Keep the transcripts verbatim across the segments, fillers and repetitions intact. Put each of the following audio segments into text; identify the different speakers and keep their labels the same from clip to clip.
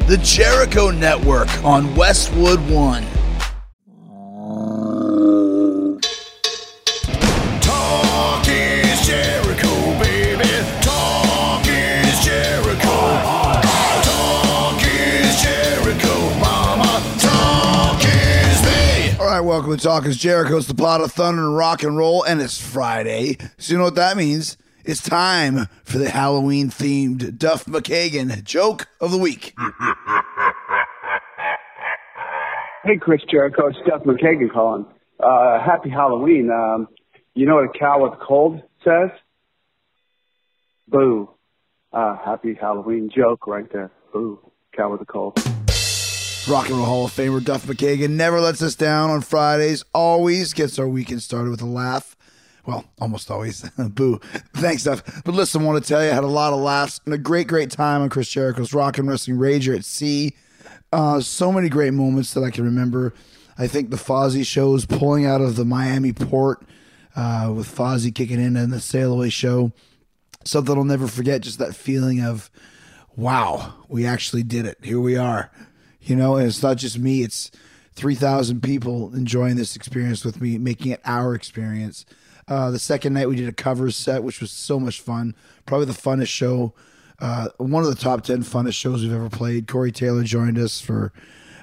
Speaker 1: the Jericho Network on Westwood One.
Speaker 2: Talk is Jericho, baby. Talk is Jericho. Talk is Jericho, mama. Talk is me.
Speaker 1: All right, welcome to Talk is Jericho. It's the pot of thunder and rock and roll, and it's Friday. So you know what that means? It's time for the Halloween-themed Duff McKagan joke of the week.
Speaker 3: Hey, Chris Jericho, it's Duff McKagan calling. Uh, happy Halloween. Um, you know what a cow with a cold says? Boo. Uh, happy Halloween joke right there. Boo. Cow with a cold.
Speaker 1: Rock and Roll Hall of Famer Duff McKagan never lets us down on Fridays, always gets our weekend started with a laugh. Well, almost always. Boo. Thanks, Duff. But listen, I want to tell you, I had a lot of laughs and a great, great time on Chris Jericho's Rock and Wrestling Rager at Sea. Uh, so many great moments that I can remember. I think the Fozzy shows pulling out of the Miami port uh, with Fozzy kicking in and the Sail Away show. Something I'll never forget, just that feeling of, wow, we actually did it. Here we are. You know, and it's not just me. It's three thousand people enjoying this experience with me, making it our experience. Uh, the second night we did a covers set, which was so much fun. Probably the funnest show. Uh, one of the top ten funnest shows we've ever played. Corey Taylor joined us for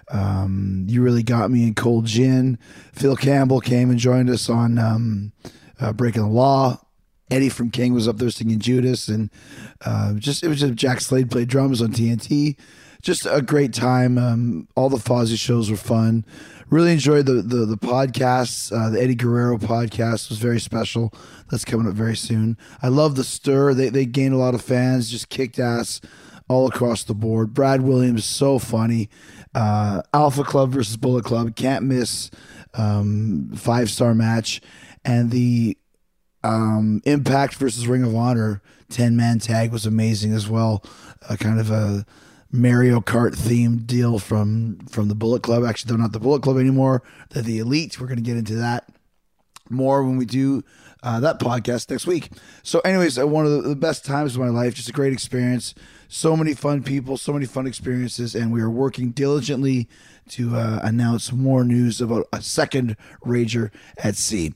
Speaker 1: um, You Really Got Me and Cold Gin. Phil Campbell came and joined us on um, uh, Breaking the Law. Eddie from King was up there singing Judas. And uh, just it was just Jack Slade played drums on T N T. Just a great time. Um, all the Fozzy shows were fun. Really enjoyed the the, the podcasts. Uh, the Eddie Guerrero podcast was very special. That's coming up very soon. I love the Stir. They they gained a lot of fans. Just kicked ass all across the board. Brad Williams, so funny. Uh, Alpha Club versus Bullet Club. Can't miss. Um, five star match. And the um, Impact versus Ring of Honor ten man tag was amazing as well. Uh, kind of a Mario Kart themed deal from from the Bullet Club. Actually, they're not the Bullet Club anymore. They're the Elite. We're going to get into that more when we do uh, that podcast next week. So anyways, uh, one of the, the best times of my life. Just a great experience. So many fun people, so many fun experiences, and we are working diligently to uh, announce more news about a second Rager at Sea.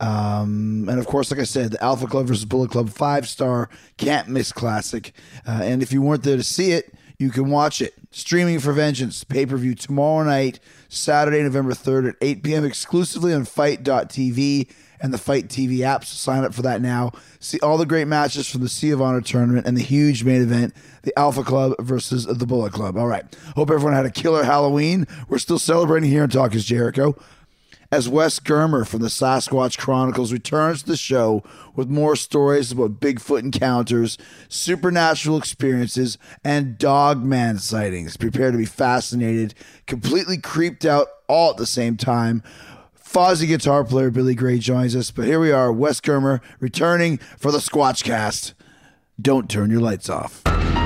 Speaker 1: Um, and of course, like I said, the Alpha Club versus Bullet Club five-star can't miss classic. Uh, and if you weren't there to see it, you can watch it. Streaming for Vengeance, pay-per-view tomorrow night, Saturday, November third at eight p.m. exclusively on Fight dot T V and the Fight T V app. So sign up for that now. See all the great matches from the Sea of Honor tournament and the huge main event, the Alpha Club versus the Bullet Club. All right. Hope everyone had a killer Halloween. We're still celebrating here on Talk is Jericho, as Wes Germer from the Sasquatch Chronicles returns to the show with more stories about Bigfoot encounters, supernatural experiences, and dogman sightings. Prepare to be fascinated, completely creeped out, all at the same time. Fozzy guitar player Billy Gray joins us, but here we are, Wes Germer returning for the Squatchcast. Don't turn your lights off.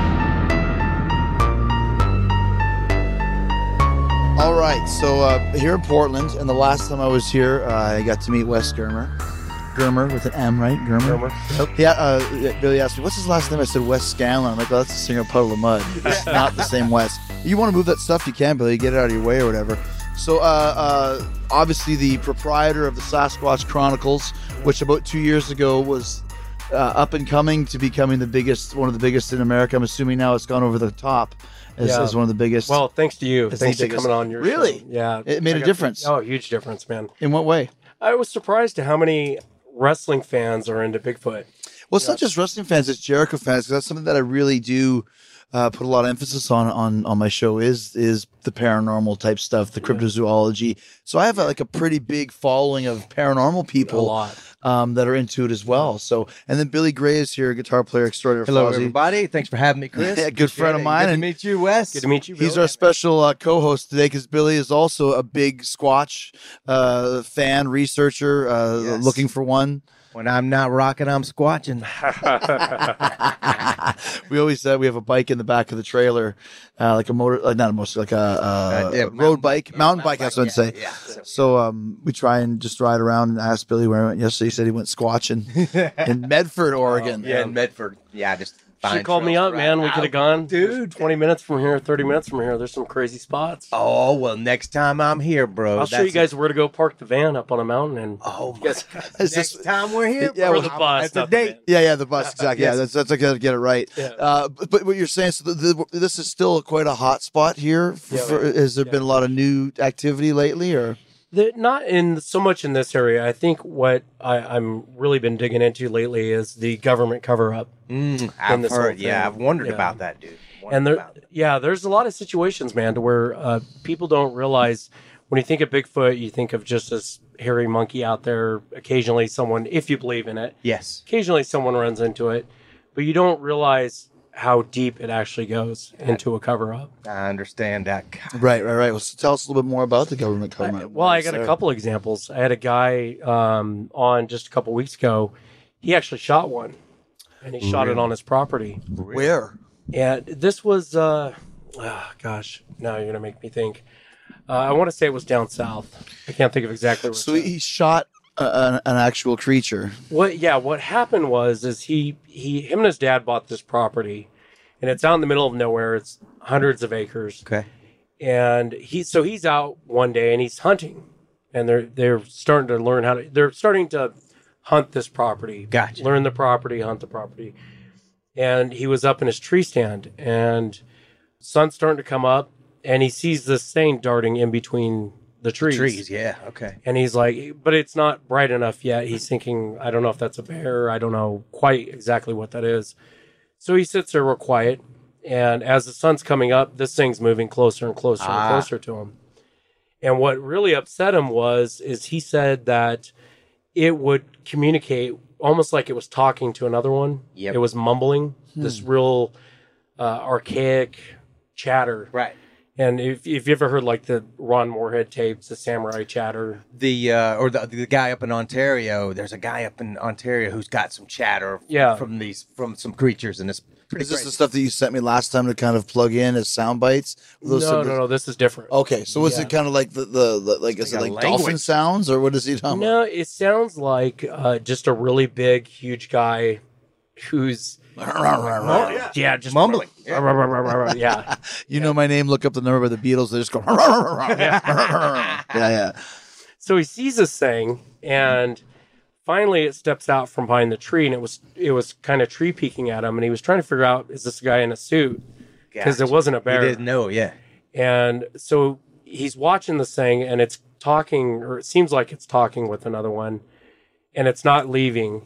Speaker 1: All right, so uh, here in Portland, and the last time I was here, uh, I got to meet Wes Germer. Germer with an M, right? Germer. Germer. Yeah, uh, Billy asked me, what's his last name? I said, Wes Scanlon. I'm like, well, that's the singer of Puddle of Mud. It's not the same Wes. You want to move that stuff, you can, Billy. Get it out of your way or whatever. So, uh, uh, obviously, the proprietor of the Sasquatch Chronicles, which about two years ago was uh, up and coming to becoming the biggest, one of the biggest in America. I'm assuming now it's gone over the top. As,
Speaker 4: yeah.
Speaker 1: as one of the biggest.
Speaker 4: Well, thanks to you.
Speaker 1: Thanks
Speaker 4: Thanks for coming on your
Speaker 1: really?
Speaker 4: show. Yeah.
Speaker 1: It made
Speaker 4: I
Speaker 1: a
Speaker 4: got,
Speaker 1: difference.
Speaker 4: Oh, huge difference, man.
Speaker 1: In what way?
Speaker 4: I was surprised to how many wrestling fans are into Bigfoot.
Speaker 1: Well, it's
Speaker 4: yeah.
Speaker 1: not just wrestling fans, it's Jericho fans, because that's something that I really do uh, put a lot of emphasis on on on my show is is the paranormal type stuff, the cryptozoology. So I have a, like a pretty big following of paranormal people.
Speaker 4: A lot.
Speaker 1: Um, that are into it as well. So, and then Billy Gray is here, guitar player extraordinaire.
Speaker 5: Hello,
Speaker 1: Fozzy.
Speaker 5: everybody. Thanks for having me, Chris.
Speaker 1: Yeah, good friend of mine.
Speaker 5: Good to
Speaker 1: and
Speaker 5: meet you, Wes.
Speaker 4: Good to meet you, Billy.
Speaker 1: He's our special uh, co-host today because Billy is also a big Squatch uh, fan, researcher, uh,
Speaker 5: Yes.
Speaker 1: looking for one.
Speaker 5: When I'm not rocking, I'm squatching.
Speaker 1: We always said we have a bike in the back of the trailer, uh, like a motor, like not a motor, like a, uh,
Speaker 5: Uh, yeah,
Speaker 1: road
Speaker 5: mountain-
Speaker 1: bike,
Speaker 5: yeah,
Speaker 1: mountain
Speaker 5: mountain
Speaker 1: bike. I was going
Speaker 5: bike,
Speaker 1: to say.
Speaker 5: yeah, yeah.
Speaker 1: So um, we try and just ride around and ask Billy where he went yesterday. He said he went squatching in Medford, Oregon.
Speaker 5: Yeah, in Medford. Yeah, just Find
Speaker 4: She called me
Speaker 5: trails
Speaker 4: up,
Speaker 5: to
Speaker 4: man.
Speaker 5: ride.
Speaker 4: We could have gone,
Speaker 5: dude.
Speaker 4: twenty minutes from here, thirty minutes from here. There's some crazy spots.
Speaker 5: Oh well, next time I'm here, bro.
Speaker 4: I'll show you
Speaker 5: that's
Speaker 4: guys where to go park the van up on a mountain. And
Speaker 5: Oh
Speaker 4: you guys,
Speaker 5: my God.
Speaker 1: Is
Speaker 5: Next
Speaker 1: this-
Speaker 5: time we're here,
Speaker 1: Yeah,
Speaker 5: bro,
Speaker 1: with
Speaker 4: the
Speaker 5: I'm-
Speaker 4: bus,
Speaker 5: It's a
Speaker 4: not the
Speaker 5: date.
Speaker 4: van.
Speaker 1: Yeah, yeah, the bus, exactly.
Speaker 5: Yes.
Speaker 1: Yeah, that's that's I gotta get it right.
Speaker 4: Yeah.
Speaker 1: Uh, but, but what you're saying, so the, the, this is still quite a hot spot here. For,
Speaker 4: Yeah,
Speaker 1: for-
Speaker 4: yeah.
Speaker 1: has there
Speaker 4: Yeah.
Speaker 1: been a lot of new activity lately, or
Speaker 4: The, not in so much in this area. I think what I, I'm really been digging into lately is the government cover up.
Speaker 5: Mm, I've
Speaker 4: this
Speaker 5: heard.
Speaker 4: whole
Speaker 5: Yeah,
Speaker 4: thing.
Speaker 5: I've wondered
Speaker 4: Yeah.
Speaker 5: about that, dude. Wondered
Speaker 4: And there,
Speaker 5: about it.
Speaker 4: yeah, there's a lot of situations, man, to where uh, people don't realize when you think of Bigfoot, you think of just this hairy monkey out there. Occasionally, someone, if you believe in it,
Speaker 5: Yes.
Speaker 4: occasionally someone runs into it, but you don't realize how deep it actually goes into a cover up.
Speaker 5: I understand that. God.
Speaker 1: right, right, right. Well, so tell us a little bit more about the government
Speaker 4: I-
Speaker 1: cover.
Speaker 4: well, I got a couple examples. I had a guy um, on just a couple weeks ago. He actually shot one, and he shot it on his property.
Speaker 1: Where?
Speaker 4: And this was, uh, oh, gosh, now you're gonna make me think. Uh, I want to say it was down south. I can't think of exactly where.
Speaker 1: So
Speaker 4: it's at.
Speaker 1: he shot a, an, an actual creature.
Speaker 4: What? Yeah, what happened was, is he he him and his dad bought this property, and it's out in the middle of nowhere. It's hundreds of acres.
Speaker 5: Okay.
Speaker 4: And he so he's out one day and he's hunting, and they're they're starting to learn how to they're starting to hunt this property.
Speaker 5: Gotcha.
Speaker 4: Learn the property, hunt the property. And he was up in his tree stand, and sun's starting to come up, and he sees this thing darting in between the trees.
Speaker 5: Trees. Yeah. Okay.
Speaker 4: And he's like, but it's not bright enough yet. He's thinking, I don't know if that's a bear. I don't know quite exactly what that is. So he sits there real quiet. And as the sun's coming up, this thing's moving closer and closer
Speaker 5: Ah.
Speaker 4: and closer to him. And what really upset him was, is he said that it would communicate almost like it was talking to another one.
Speaker 5: Yep.
Speaker 4: It was mumbling, this real uh, archaic chatter.
Speaker 5: Right.
Speaker 4: And if, if you ever heard like the Ron Moorhead tapes, the samurai chatter,
Speaker 5: The uh, or the the guy up in Ontario. There's a guy up in Ontario who's got some chatter.
Speaker 4: Yeah.
Speaker 5: From these from some creatures, and it's pretty.
Speaker 1: Is this
Speaker 5: crazy.
Speaker 1: the stuff that you sent me last time to kind of plug in as sound bites? Those
Speaker 4: no,
Speaker 1: some-
Speaker 4: no, no, this is different.
Speaker 1: Okay, so is
Speaker 4: Yeah.
Speaker 1: it kind of like the, the, the like is it
Speaker 5: like
Speaker 1: like
Speaker 5: a
Speaker 1: dolphin
Speaker 5: language.
Speaker 1: sounds, or what is he talking about?
Speaker 4: No, it sounds like uh, just a really big, huge guy who's
Speaker 1: yeah.
Speaker 4: yeah, just
Speaker 5: Mumbling.
Speaker 4: Yeah, yeah.
Speaker 1: You know my name. Look up the number by the Beatles. They just go. yeah, yeah.
Speaker 4: So he sees this thing, and finally it steps out from behind the tree, and it was it was kind of tree peeking at him, and he was trying to figure out, is this guy in a suit? Because it
Speaker 5: Gotcha.
Speaker 4: wasn't a
Speaker 5: He
Speaker 4: bear.
Speaker 5: didn't know. Yeah.
Speaker 4: And so he's watching this thing, and it's talking, or it seems like it's talking with another one, and it's not leaving.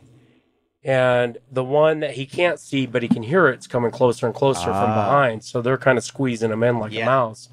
Speaker 4: And the one that he can't see, but he can hear it's coming closer and closer from
Speaker 5: Ah.
Speaker 4: behind. So they're kind of squeezing him in like
Speaker 5: Yeah.
Speaker 4: a mouse.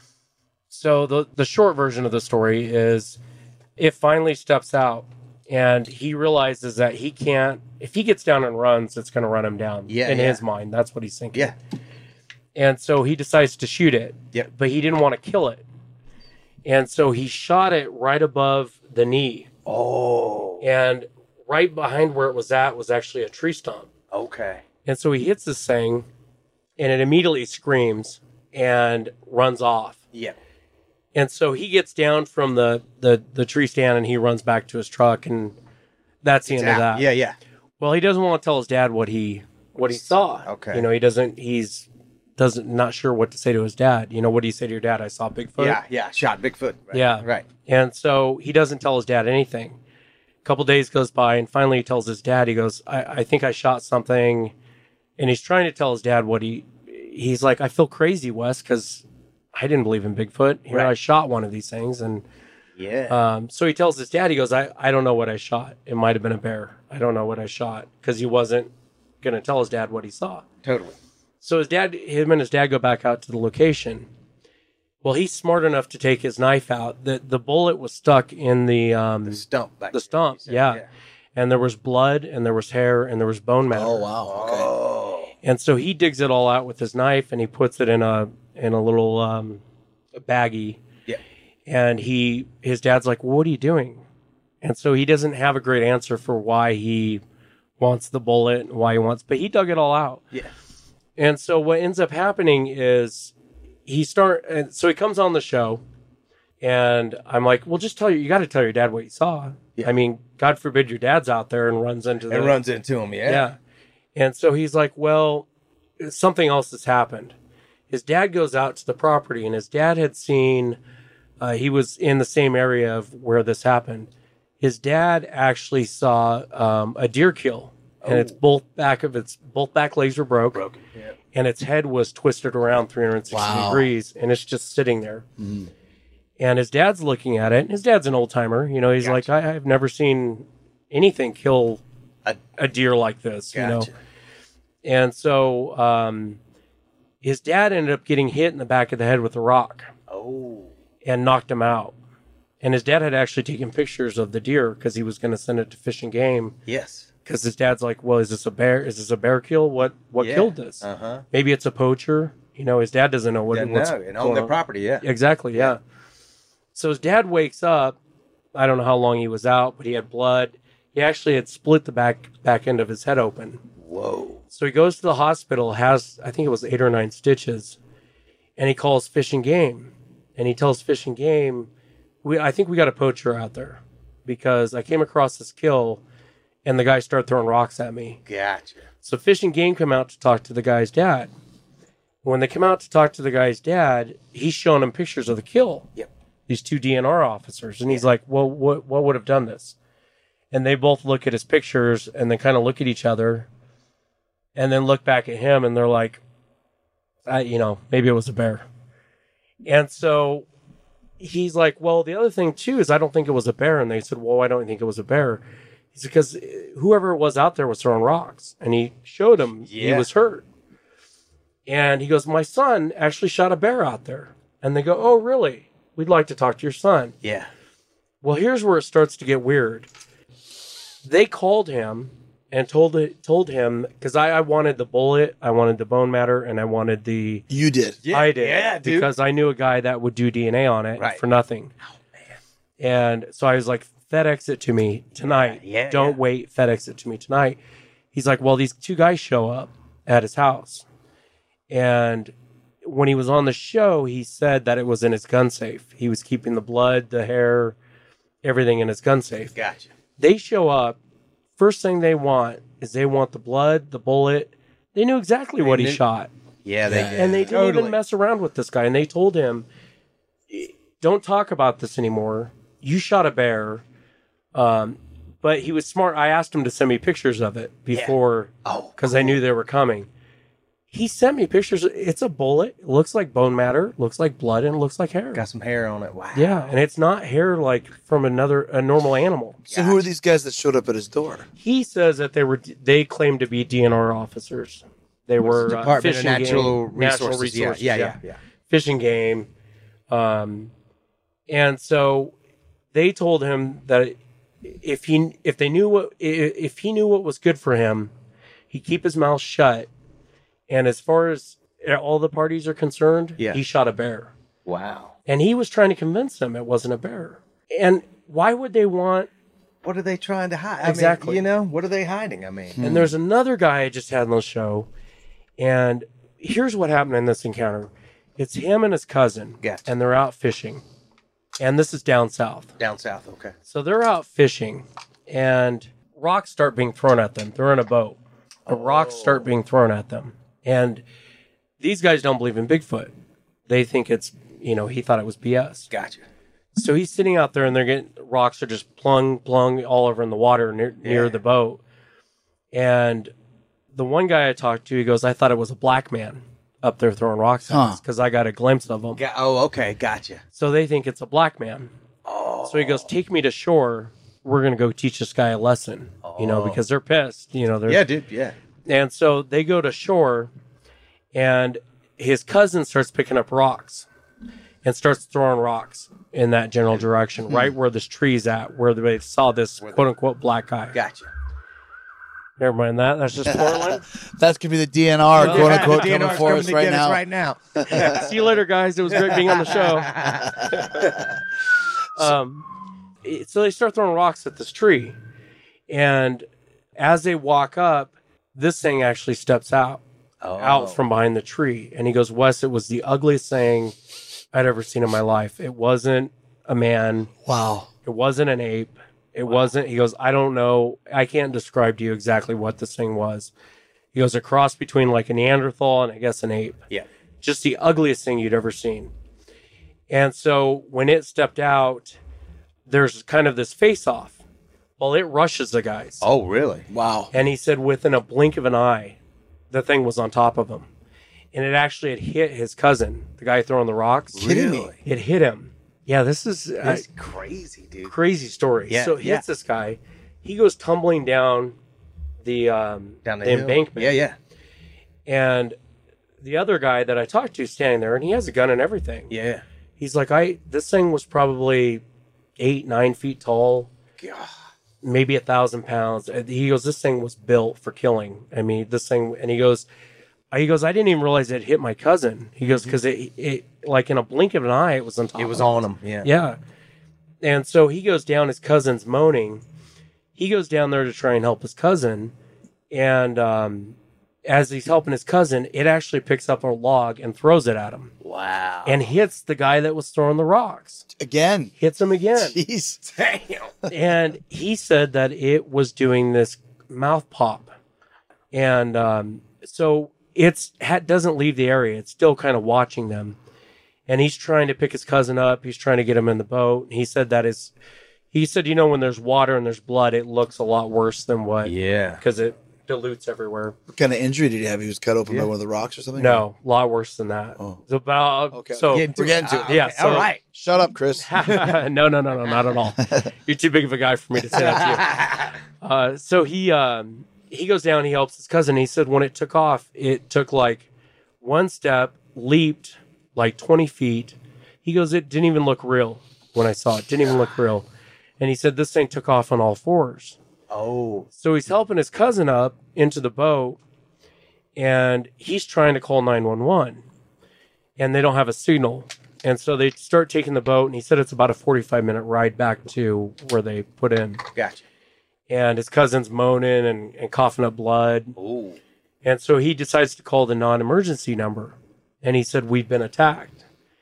Speaker 4: So the the short version of the story is, it finally steps out, and he realizes that he can't. If he gets down and runs, it's going to run him down.
Speaker 5: Yeah,
Speaker 4: in
Speaker 5: yeah.
Speaker 4: his mind, that's what he's thinking.
Speaker 5: Yeah.
Speaker 4: And so he decides to shoot it.
Speaker 5: Yep.
Speaker 4: But he didn't want to kill it. And so he shot it right above the knee.
Speaker 5: Oh.
Speaker 4: And right behind where it was at was actually a tree stump.
Speaker 5: Okay.
Speaker 4: And so he hits this thing, and it immediately screams and runs off.
Speaker 5: Yeah.
Speaker 4: And so he gets down from the, the, the tree stand, and he runs back to his truck, and that's the end of that.
Speaker 5: Yeah. Yeah.
Speaker 4: Well, he doesn't want to tell his dad what he what he saw.
Speaker 5: Okay.
Speaker 4: You know, he doesn't. He's doesn't not sure what to say to his dad. You know, what do you say to your dad? I saw Bigfoot.
Speaker 5: Yeah. Yeah. Shot Bigfoot. Right.
Speaker 4: Yeah.
Speaker 5: Right.
Speaker 4: And so he doesn't tell his dad anything. A couple days goes by, and finally he tells his dad. He goes, I, "I think I shot something," and he's trying to tell his dad what he. He's like, "I feel crazy, Wes, because I didn't believe in Bigfoot. Here
Speaker 5: Right.
Speaker 4: I shot one of these things." And
Speaker 5: Yeah.
Speaker 4: um, so he tells his dad, he goes, I, I don't know what I shot. It might have been a bear. I don't know what I shot, because he wasn't going to tell his dad what he saw.
Speaker 5: Totally.
Speaker 4: So his dad, him and his dad go back out to the location. Well, he's smart enough to take his knife out. The, the bullet was stuck in the, um,
Speaker 5: The stump. Back
Speaker 4: the
Speaker 5: there,
Speaker 4: stump,
Speaker 5: you said.
Speaker 4: yeah. And there was blood, and there was hair, and there was bone matter.
Speaker 1: Oh wow. Okay.
Speaker 5: Oh.
Speaker 4: And so he digs it all out with his knife, and he puts it in a in a little um, baggie.
Speaker 5: Yeah.
Speaker 4: And he, his dad's like, well, "What are you doing?" And so he doesn't have a great answer for why he wants the bullet and why he wants, but he dug it all out.
Speaker 5: Yeah.
Speaker 4: And so what ends up happening is he start, and so he comes on the show, and I'm like, well, just tell you, you got to tell your dad what you saw.
Speaker 5: Yeah.
Speaker 4: I mean, God forbid your dad's out there and runs into the
Speaker 5: It runs into him. Yeah.
Speaker 4: yeah. And so he's like, well, something else has happened. His dad goes out to the property, and his dad had seen, uh, he was in the same area of where this happened. His dad actually saw um, a deer kill, and it's both back of its both back legs were broke,
Speaker 5: Broken. Yeah.
Speaker 4: and its head was twisted around three hundred sixty
Speaker 1: Wow.
Speaker 4: degrees, and it's just sitting there. And his dad's looking at it, and his dad's an old timer. You know, he's
Speaker 5: Gotcha.
Speaker 4: like, I, I've never seen anything kill
Speaker 5: A-
Speaker 4: a deer like this, you know.
Speaker 5: Gotcha.
Speaker 4: And so um, his dad ended up getting hit in the back of the head with a rock
Speaker 5: Oh.
Speaker 4: and knocked him out. And his dad had actually taken pictures of the deer because he was going to send it to Fish and Game.
Speaker 5: Yes.
Speaker 4: Because his dad's like, well, is this a bear? Is this a bear kill? What what
Speaker 5: Yeah.
Speaker 4: killed this?
Speaker 5: Uh-huh.
Speaker 4: Maybe it's a poacher. You know, his dad doesn't know what
Speaker 5: Doesn't
Speaker 4: what's
Speaker 5: know. And
Speaker 4: going
Speaker 5: on their
Speaker 4: on.
Speaker 5: property, yeah.
Speaker 4: Exactly, yeah. So his dad wakes up. I don't know how long he was out, but he had blood. He actually had split the back back end of his head open.
Speaker 5: Whoa.
Speaker 4: So he goes to the hospital, has, I think it was eight or nine stitches, and he calls Fish and Game. And he tells Fish and Game, we, I think we got a poacher out there because I came across this kill and the guy started throwing rocks at me.
Speaker 5: Gotcha.
Speaker 4: So Fish and Game come out to talk to the guy's dad. When they come out to talk to the guy's dad, he's showing him pictures of the kill.
Speaker 5: Yep.
Speaker 4: These two D N R officers. And he's like, well, what, what would have done this? And they both look at his pictures and then kind of look at each other and then look back at him and they're like, I, you know, maybe it was a bear. And so he's like, well, the other thing too is I don't think it was a bear. And they said, well, why don't you think it was a bear? He's because whoever it was out there was throwing rocks. And he showed him he
Speaker 5: Yeah.
Speaker 4: was hurt. And he goes, my son actually shot a bear out there. And they go, oh, really? We'd like to talk to your son.
Speaker 5: Yeah.
Speaker 4: Well, here's where it starts to get weird. They called him and told it, told him, because I, I wanted the bullet, I wanted the bone matter, and I wanted the...
Speaker 1: You did.
Speaker 5: Yeah.
Speaker 4: I did.
Speaker 5: Yeah, dude.
Speaker 4: Because I knew a guy that would do D N A on it
Speaker 5: Right.
Speaker 4: for nothing.
Speaker 5: Oh, man.
Speaker 4: And so I was like, FedEx it to me tonight.
Speaker 5: Yeah, yeah,
Speaker 4: Don't
Speaker 5: yeah.
Speaker 4: wait, FedEx it to me tonight. He's like, well, these two guys show up at his house. And when he was on the show, he said that it was in his gun safe. He was keeping the blood, the hair, everything in his gun safe.
Speaker 5: Gotcha.
Speaker 4: They show up. First thing they want is they want the blood, the bullet. They knew exactly what he
Speaker 5: knew-
Speaker 4: shot.
Speaker 5: Yeah, they did.
Speaker 4: And they didn't
Speaker 5: Totally.
Speaker 4: even mess around with this guy. And they told him, don't talk about this anymore. You shot a bear. Um, but he was smart. I asked him to send me pictures of it before,
Speaker 5: Oh,
Speaker 4: because I knew they were coming. He sent me pictures. It's a bullet. It looks like bone matter, looks like blood, and it looks like hair.
Speaker 5: got some hair on it. Wow.
Speaker 4: Yeah, and it's not hair like from another a normal animal.
Speaker 1: So who are these guys that showed up at his door?
Speaker 4: He says that they were they claimed to be D N R officers. They were uh,
Speaker 5: Department
Speaker 4: Fish
Speaker 5: of
Speaker 4: and
Speaker 5: Natural
Speaker 4: Game, Natural
Speaker 5: Resources. Yeah,
Speaker 4: Resources.
Speaker 5: yeah, yeah, yeah.
Speaker 4: Fish and Game. Um, and so they told him that if he if they knew what if he knew what was good for him, he'd keep his mouth shut. And as far as all the parties are concerned,
Speaker 5: Yeah.
Speaker 4: he shot a bear.
Speaker 5: Wow.
Speaker 4: And he was trying to convince them it wasn't a bear. And why would they want...
Speaker 5: What are they trying to hide? I
Speaker 4: Exactly.
Speaker 5: mean, you know, what are they hiding? I mean,
Speaker 4: And there's another guy I just had on the show. And here's what happened in this encounter. It's him and his cousin.
Speaker 5: Gotcha.
Speaker 4: And they're out fishing. And this is down south.
Speaker 5: down south. Okay.
Speaker 4: So they're out fishing. And rocks start being thrown at them. They're in a boat. The rocks start being thrown at them. And these guys don't believe in Bigfoot. They think it's, you know, he thought it was B S.
Speaker 5: Gotcha.
Speaker 4: So he's sitting out there and they're getting, rocks are just plung, plung all over in the water near, near
Speaker 5: Yeah.
Speaker 4: the boat. And the one guy I talked to, he goes, I thought it was a black man up there throwing rocks at
Speaker 1: Huh.
Speaker 4: us because I got a glimpse of him.
Speaker 5: Ga- oh, okay. Gotcha.
Speaker 4: So they think it's a black man.
Speaker 5: Oh.
Speaker 4: So he goes, take me to shore. We're going to go teach this guy a lesson, you know,
Speaker 5: Oh.
Speaker 4: because they're pissed. You know, they're,
Speaker 5: Yeah, dude. Yeah.
Speaker 4: And so they go to shore, and his cousin starts picking up rocks and starts throwing rocks in that general direction, right where this tree's at, where they saw this quote unquote black guy.
Speaker 5: Gotcha.
Speaker 4: Never mind that. That's just Portland.
Speaker 1: That could be the D N R, quote unquote,
Speaker 5: The D N
Speaker 1: coming
Speaker 5: R's
Speaker 1: for
Speaker 5: coming
Speaker 1: us
Speaker 5: to
Speaker 1: right
Speaker 5: get
Speaker 1: now.
Speaker 5: right now.
Speaker 4: See you later, guys. It was great being on the show. um, it- so they start throwing rocks at this tree. And as they walk up, this thing actually steps out.
Speaker 5: Oh.
Speaker 4: out from behind the tree. And he goes, Wes, it was the ugliest thing I'd ever seen in my life. It wasn't a man.
Speaker 1: Wow.
Speaker 4: It wasn't an ape. It wasn't, he goes, I don't know. I can't describe to you exactly what this thing was. He goes, a cross between like a Neanderthal and I guess an ape.
Speaker 5: Yeah.
Speaker 4: Just the ugliest thing you'd ever seen. And so when it stepped out, there's kind of this face-off. Well, it rushes the guys.
Speaker 5: Oh, really?
Speaker 1: Wow.
Speaker 4: And he said within a blink of an eye, the thing was on top of him. And it actually had hit his cousin, the guy throwing the rocks.
Speaker 1: Kidding me?
Speaker 4: It hit him. Yeah, this is a
Speaker 5: That's crazy, dude.
Speaker 4: crazy story.
Speaker 5: Yeah,
Speaker 4: so it hits
Speaker 5: yeah.
Speaker 4: this guy. He goes tumbling down the, um,
Speaker 5: Down the,
Speaker 4: the
Speaker 5: hill.
Speaker 4: embankment.
Speaker 5: Yeah, yeah.
Speaker 4: And the other guy that I talked to is standing there, and he has a gun and everything.
Speaker 5: Yeah.
Speaker 4: He's like, I. This thing was probably eight, nine feet tall,
Speaker 5: God.
Speaker 4: maybe a thousand pounds. And he goes, this thing was built for killing. I mean, this thing, and he goes, he goes, I didn't even realize it hit my cousin. He goes, because it, it, like in a blink of an eye, it was on top.
Speaker 5: It was
Speaker 4: of
Speaker 5: on him. Yeah.
Speaker 4: Yeah. And so he goes down, his cousin's moaning. He goes down there to try and help his cousin. And um, as he's helping his cousin, it actually picks up a log and throws it at him.
Speaker 5: Wow.
Speaker 4: And hits the guy that was throwing the rocks.
Speaker 1: Again.
Speaker 4: Hits him again.
Speaker 1: Jeez.
Speaker 5: Damn.
Speaker 4: And he said that it was doing this mouth pop. And um, so it's ha- doesn't leave the area. It's still kind of watching them. And he's trying to pick his cousin up. He's trying to get him in the boat. He said that is, he said, you know, when there's water and there's blood, it looks a lot worse than what,
Speaker 5: Yeah.
Speaker 4: because it dilutes everywhere.
Speaker 1: What kind of injury did he have? He was cut open
Speaker 5: Yeah.
Speaker 1: by one of the rocks or something?
Speaker 4: No, a lot worse than that.
Speaker 1: Oh.
Speaker 4: So, but I'll-
Speaker 1: Okay.
Speaker 4: so
Speaker 5: Getting to
Speaker 1: we're getting to it.
Speaker 4: Yeah,
Speaker 5: Okay,
Speaker 4: so-
Speaker 5: all right.
Speaker 1: Shut up, Chris.
Speaker 4: no, no, no, no, not at all. You're too big of a guy for me to say that to you. Uh, so he um, he goes down, he helps his cousin. He said when it took off, it took like one step, leaped like twenty feet. He goes, it didn't even look real when I saw it. Didn't even look real. And he said this thing took off on all fours.
Speaker 5: Oh.
Speaker 4: So he's helping his cousin up into the boat, and he's trying to call nine one one, and they don't have a signal. And so they start taking the boat, and he said it's about a forty-five minute ride back to where they put in.
Speaker 5: Gotcha.
Speaker 4: And his cousin's moaning and, and coughing up blood.
Speaker 5: Ooh.
Speaker 4: And so he decides to call the non-emergency number. And he said, we've been attacked.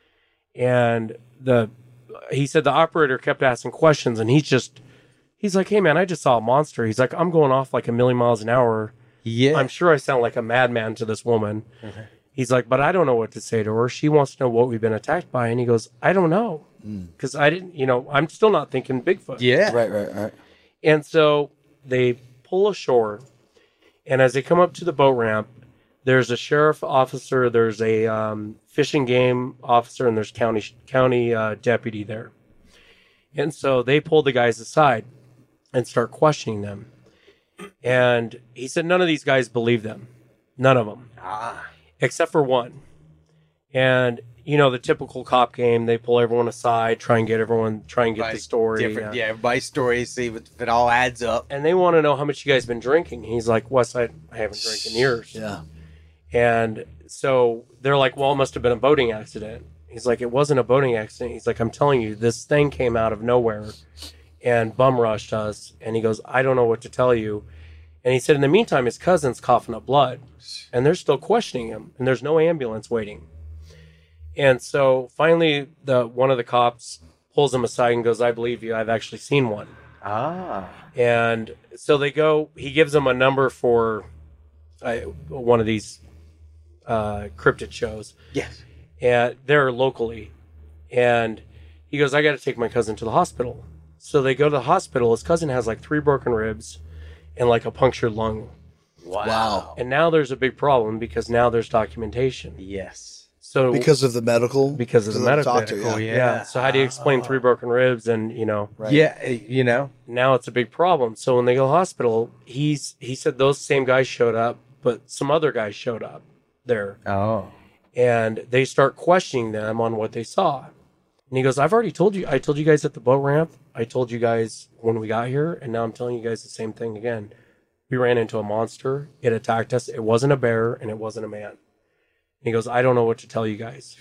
Speaker 4: And the he said the operator kept asking questions, and he's just, he's like, hey, man, I just saw a monster. He's like, I'm going off like a million miles an hour.
Speaker 5: Yeah.
Speaker 4: I'm sure I sound like a madman to this woman.
Speaker 5: Okay.
Speaker 4: He's like, but I don't know what to say to her. She wants to know what we've been attacked by. And he goes, I don't know. Because I didn't, you know, I'm still not thinking Bigfoot.
Speaker 5: Yeah.
Speaker 1: Right, right, right.
Speaker 4: And so they pull ashore. And as they come up to the boat ramp, there's a sheriff officer, there's a um, fish and game officer, and there's county county uh, deputy there. And so they pull the guys aside and start questioning them. And he said none of these guys believe them. None of them.
Speaker 5: Ah.
Speaker 4: Except for one. And, you know, the typical cop game, they pull everyone aside, try and get everyone, try and get
Speaker 5: Everybody
Speaker 4: the story.
Speaker 5: Different. Yeah. Everybody's story. See if it all adds up.
Speaker 4: And they want to know how much you guys been drinking. He's like, Wes, I, I haven't drank in years.
Speaker 1: Yeah.
Speaker 4: And so they're like, well, it must have been a boating accident. He's like, it wasn't a boating accident. He's like, I'm telling you, this thing came out of nowhere and bum rushed us. And he goes, I don't know what to tell you. And he said, in the meantime, his cousin's coughing up blood. And they're still questioning him. And there's no ambulance waiting. And so finally, the one of the cops pulls him aside and goes, I believe you. I've actually seen one.
Speaker 5: Ah.
Speaker 4: And so they go, he gives them a number for uh, one of these uh, cryptid shows.
Speaker 5: Yes.
Speaker 4: And they're locally. And he goes, I got to take my cousin to the hospital. So they go to the hospital. His cousin has like three broken ribs and like a punctured lung.
Speaker 5: Wow.
Speaker 1: Wow.
Speaker 4: And now there's a big problem because now there's documentation.
Speaker 5: Yes.
Speaker 4: So
Speaker 1: Because of the medical?
Speaker 4: because of the medical.
Speaker 1: doctor,
Speaker 5: Oh,
Speaker 1: yeah.
Speaker 5: yeah.
Speaker 4: Yeah. So how do you explain three broken ribs? And, you know,
Speaker 1: Right.
Speaker 5: Yeah. eh, You know.
Speaker 4: now it's a big problem. So when they go to the hospital, he's he said those same guys showed up, but some other guys showed up there.
Speaker 5: Oh.
Speaker 4: And they start questioning them on what they saw. And he goes, I've already told you, I told you guys at the boat ramp, I told you guys when we got here, and now I'm telling you guys the same thing again. We ran into a monster, it attacked us, it wasn't a bear, and it wasn't a man. And he goes, I don't know what to tell you guys.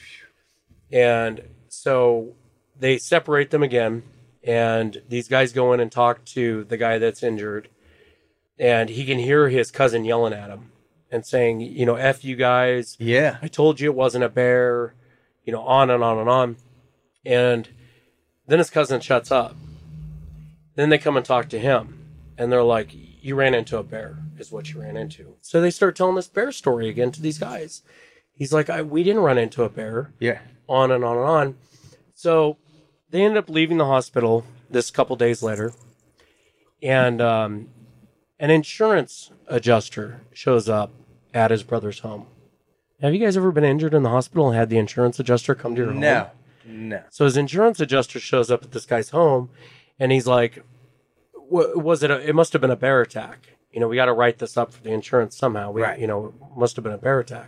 Speaker 4: And so they separate them again, and these guys go in and talk to the guy that's injured, and he can hear his cousin yelling at him and saying, you know, F you guys,
Speaker 5: Yeah.
Speaker 4: I told you it wasn't a bear, you know, on and on and on. And then his cousin shuts up. Then they come and talk to him. And they're like, you ran into a bear, is what you ran into. So they start telling this bear story again to these guys. He's like, I, we didn't run into a bear.
Speaker 5: Yeah.
Speaker 4: On and on and on. So they ended up leaving the hospital this couple days later. And um, an insurance adjuster shows up at his brother's home. Have you guys ever been injured in the hospital and had the insurance adjuster come to your
Speaker 5: No.
Speaker 4: home?
Speaker 5: No.
Speaker 4: So his insurance adjuster shows up at this guy's home, and he's like, "W- was it a, it must have been a bear attack. You know, we got to write this up for the insurance somehow. We,
Speaker 5: Right.
Speaker 4: You know, it must have been a bear attack."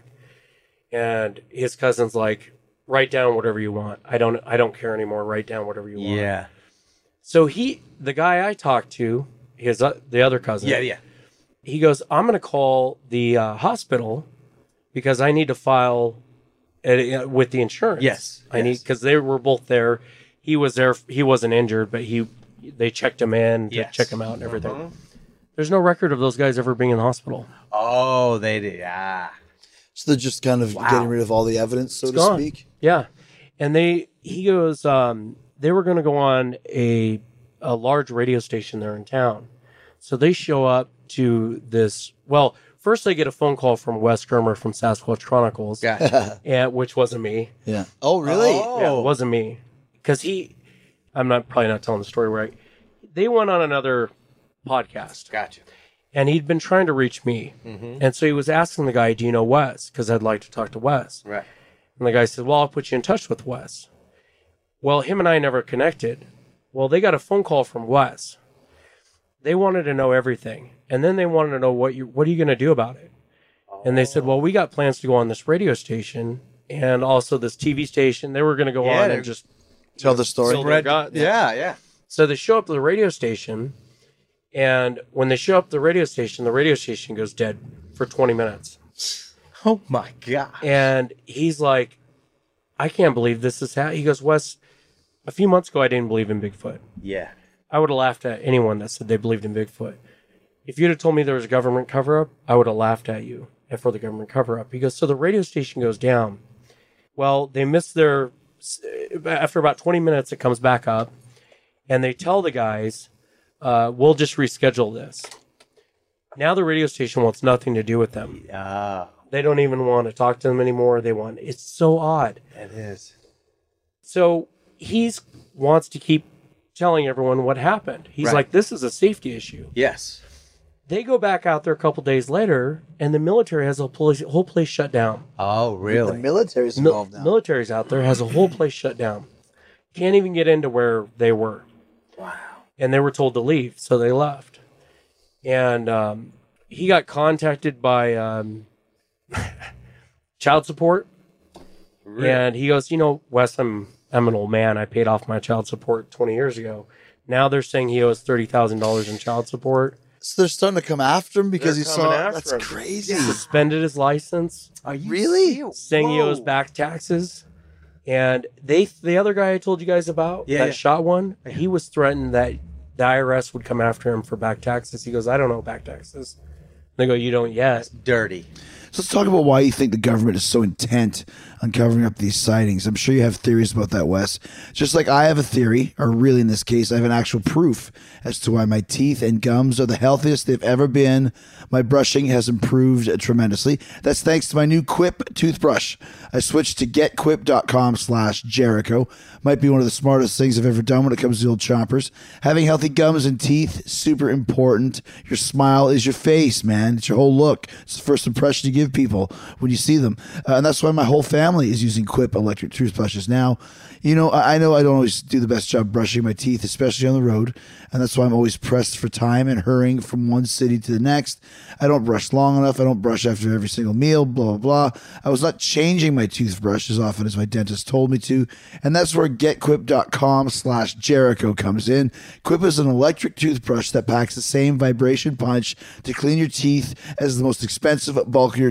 Speaker 4: And his cousin's like, "Write down whatever you want. I don't, I don't care anymore. Write down whatever you want."
Speaker 5: Yeah.
Speaker 4: So he, the guy I talked to, his uh, the other cousin.
Speaker 5: Yeah, yeah.
Speaker 4: He goes, "I'm going to call the uh, hospital because I need to file it, uh, with the insurance."
Speaker 5: Yes,
Speaker 4: I need
Speaker 5: yes.
Speaker 4: because they were both there. He was there. He wasn't injured, but he they checked him in to
Speaker 5: Yes.
Speaker 4: check him out and everything. There's no record of those guys ever being in the hospital.
Speaker 5: Oh, they did. Ah.
Speaker 1: So they're just kind of getting rid of all the evidence, so
Speaker 4: It's
Speaker 1: to
Speaker 4: gone.
Speaker 1: speak.
Speaker 4: Yeah, and they he goes. Um, they were going to go on a a large radio station there in town, so they show up to this. Well, first they get a phone call from Wes Germer from Sasquatch Chronicles,
Speaker 5: Gotcha.
Speaker 4: and which wasn't me.
Speaker 1: Yeah. Oh, really?
Speaker 5: Oh.
Speaker 4: Yeah, it wasn't me because he. I'm not probably not telling the story right. They went on another podcast.
Speaker 5: Gotcha.
Speaker 4: And he'd been trying to reach me.
Speaker 5: Mm-hmm.
Speaker 4: And so he was asking the guy, "Do you know Wes? Because I'd like to talk to Wes."
Speaker 5: Right.
Speaker 4: And the guy said, "Well, I'll put you in touch with Wes." Well, him and I never connected. Well, they got a phone call from Wes. They wanted to know everything. And then they wanted to know, what you what are you going to do about it? And they said, "Well, we got plans to go on this radio station and also this T V station." They were going to go
Speaker 5: Yeah,
Speaker 4: on
Speaker 5: they're-
Speaker 4: and just
Speaker 1: Tell the story.
Speaker 4: Still- Got-
Speaker 5: yeah, yeah.
Speaker 4: So they show up to the radio station, and when they show up to the radio station, the radio station goes dead for twenty minutes.
Speaker 5: Oh my god.
Speaker 4: And he's like, "I can't believe this is happening." He goes, "Wes, a few months ago, I didn't believe in Bigfoot.
Speaker 5: Yeah.
Speaker 4: I would have laughed at anyone that said they believed in Bigfoot. If you'd have told me there was a government cover-up, I would have laughed at you for the government cover-up." He goes, "So the radio station goes down. Well, they missed their... After about twenty minutes, it comes back up, and they tell the guys, uh, we'll just reschedule this." Now the radio station wants nothing to do with them.
Speaker 5: Ah,
Speaker 4: They don't even want to talk to them anymore. They want... It's so odd.
Speaker 5: it is.
Speaker 4: So he's wants to keep telling everyone what happened. He's
Speaker 5: Right.
Speaker 4: like, this is a safety issue.
Speaker 5: Yes.
Speaker 4: They go back out there a couple days later, and the military has a place, whole place shut down.
Speaker 5: Oh,
Speaker 1: The
Speaker 5: really?
Speaker 1: military's
Speaker 4: Mil-
Speaker 1: involved now.
Speaker 4: military's out there, has a whole place shut down. Can't even get into where they were.
Speaker 5: Wow.
Speaker 4: And they were told to leave, so they left. And um, he got contacted by um, child support. And he goes, "You know, Wes, I'm, I'm an old man. I paid off my child support twenty years ago. Now they're saying he owes thirty thousand dollars in child support.
Speaker 1: So they're starting to come after him because
Speaker 4: They're
Speaker 1: he
Speaker 4: coming
Speaker 1: saw.
Speaker 4: after
Speaker 1: That's
Speaker 4: him.
Speaker 1: crazy.
Speaker 4: Suspended his license.
Speaker 5: Are you
Speaker 1: Really?
Speaker 5: serious?
Speaker 4: Saying he owes
Speaker 5: Whoa.
Speaker 4: back taxes. And they, the other guy I told you guys about,
Speaker 5: Yeah,
Speaker 4: that
Speaker 5: yeah.
Speaker 4: shot one, he was threatened that the I R S would come after him for back taxes. He goes, "I don't know back taxes." They go, "You don't yet."
Speaker 5: Dirty.
Speaker 1: So let's talk about why you think the government is so intent on covering up these sightings. I'm sure you have theories about that, Wes. Just like I have a theory, or really in this case, I have an actual proof as to why my teeth and gums are the healthiest they've ever been. My brushing has improved tremendously. That's thanks to my new Quip toothbrush. I switched to getquip.com slash Jericho. Might be one of the smartest things I've ever done when it comes to old chompers. Having healthy gums and teeth, super important. Your smile is your face, man. It's your whole look. It's the first impression you give people when you see them. Uh, and that's why my whole family is using Quip electric toothbrushes now. You know, I I know I don't always do the best job brushing my teeth, especially on the road, and that's why I'm always pressed for time and hurrying from one city to the next. I don't brush long enough. I don't brush after every single meal, blah, blah, blah. I was not changing my toothbrush as often as my dentist told me to, and that's where getquip.com slash Jericho comes in. Quip is an electric toothbrush that packs the same vibration punch to clean your teeth as the most expensive, bulkier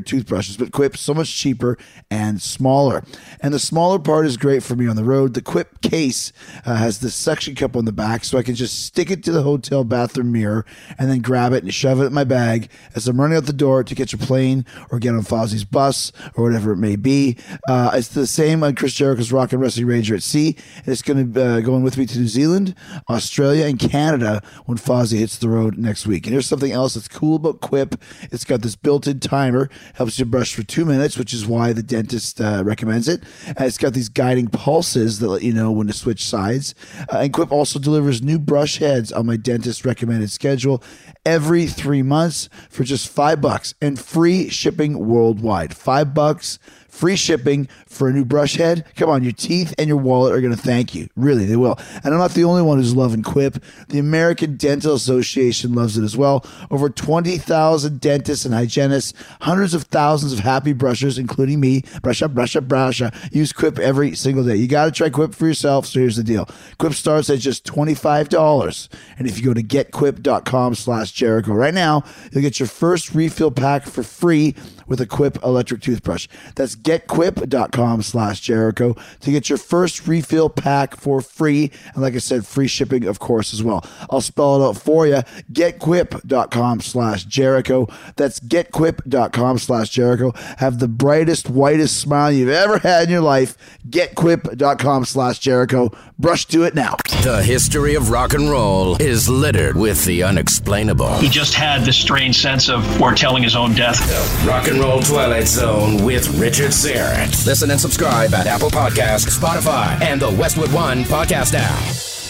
Speaker 1: toothbrushes, but Quip's so much cheaper and smaller. And the smaller part is great for me on the road. The Quip case uh, has this suction cup on the back, so I can just stick it to the hotel bathroom mirror and then grab it and shove it in my bag as I'm running out the door to catch a plane or get on Fozzie's bus or whatever it may be. Uh, it's the same on Chris Jericho's Rock and Wrestling Ranger at Sea. It's going to uh, going with me to New Zealand, Australia, and Canada when Fozzie hits the road next week. And here's something else that's cool about Quip. It's got this built-in timer, helps you brush for two minutes, which is why the dentist uh, recommends it. And it's got these guiding pulses that let you know when to switch sides. Uh, and Quip also delivers new brush heads on my dentist recommended schedule every three months for just five bucks and free shipping worldwide. Five bucks. Free shipping for a new brush head. Come on, your teeth and your wallet are going to thank you. Really, they will. And I'm not the only one who's loving Quip. The American Dental Association loves it as well. Over twenty thousand dentists and hygienists, hundreds of thousands of happy brushers, including me. Brush up, brush up, brush up. Use Quip every single day. You got to try Quip for yourself. So here's the deal. Quip starts at just twenty-five dollars. And if you go to getquip.com slash Jericho right now, you'll get your first refill pack for free with a Quip electric toothbrush. That's getquip.com slash Jericho to get your first refill pack for free. And like I said, free shipping, of course, as well. I'll spell it out for you. Getquip.com slash Jericho. That's getquip.com slash Jericho. Have the brightest, whitest smile you've ever had in your life. Getquip.com slash Jericho. Brush to it now.
Speaker 2: The history of rock and roll is littered with the unexplainable.
Speaker 6: He just had this strange sense of foretelling his own death.
Speaker 2: Rock and Roll Twilight Zone with Richard Syrett. Listen and subscribe at Apple Podcasts, Spotify, and the Westwood One podcast app.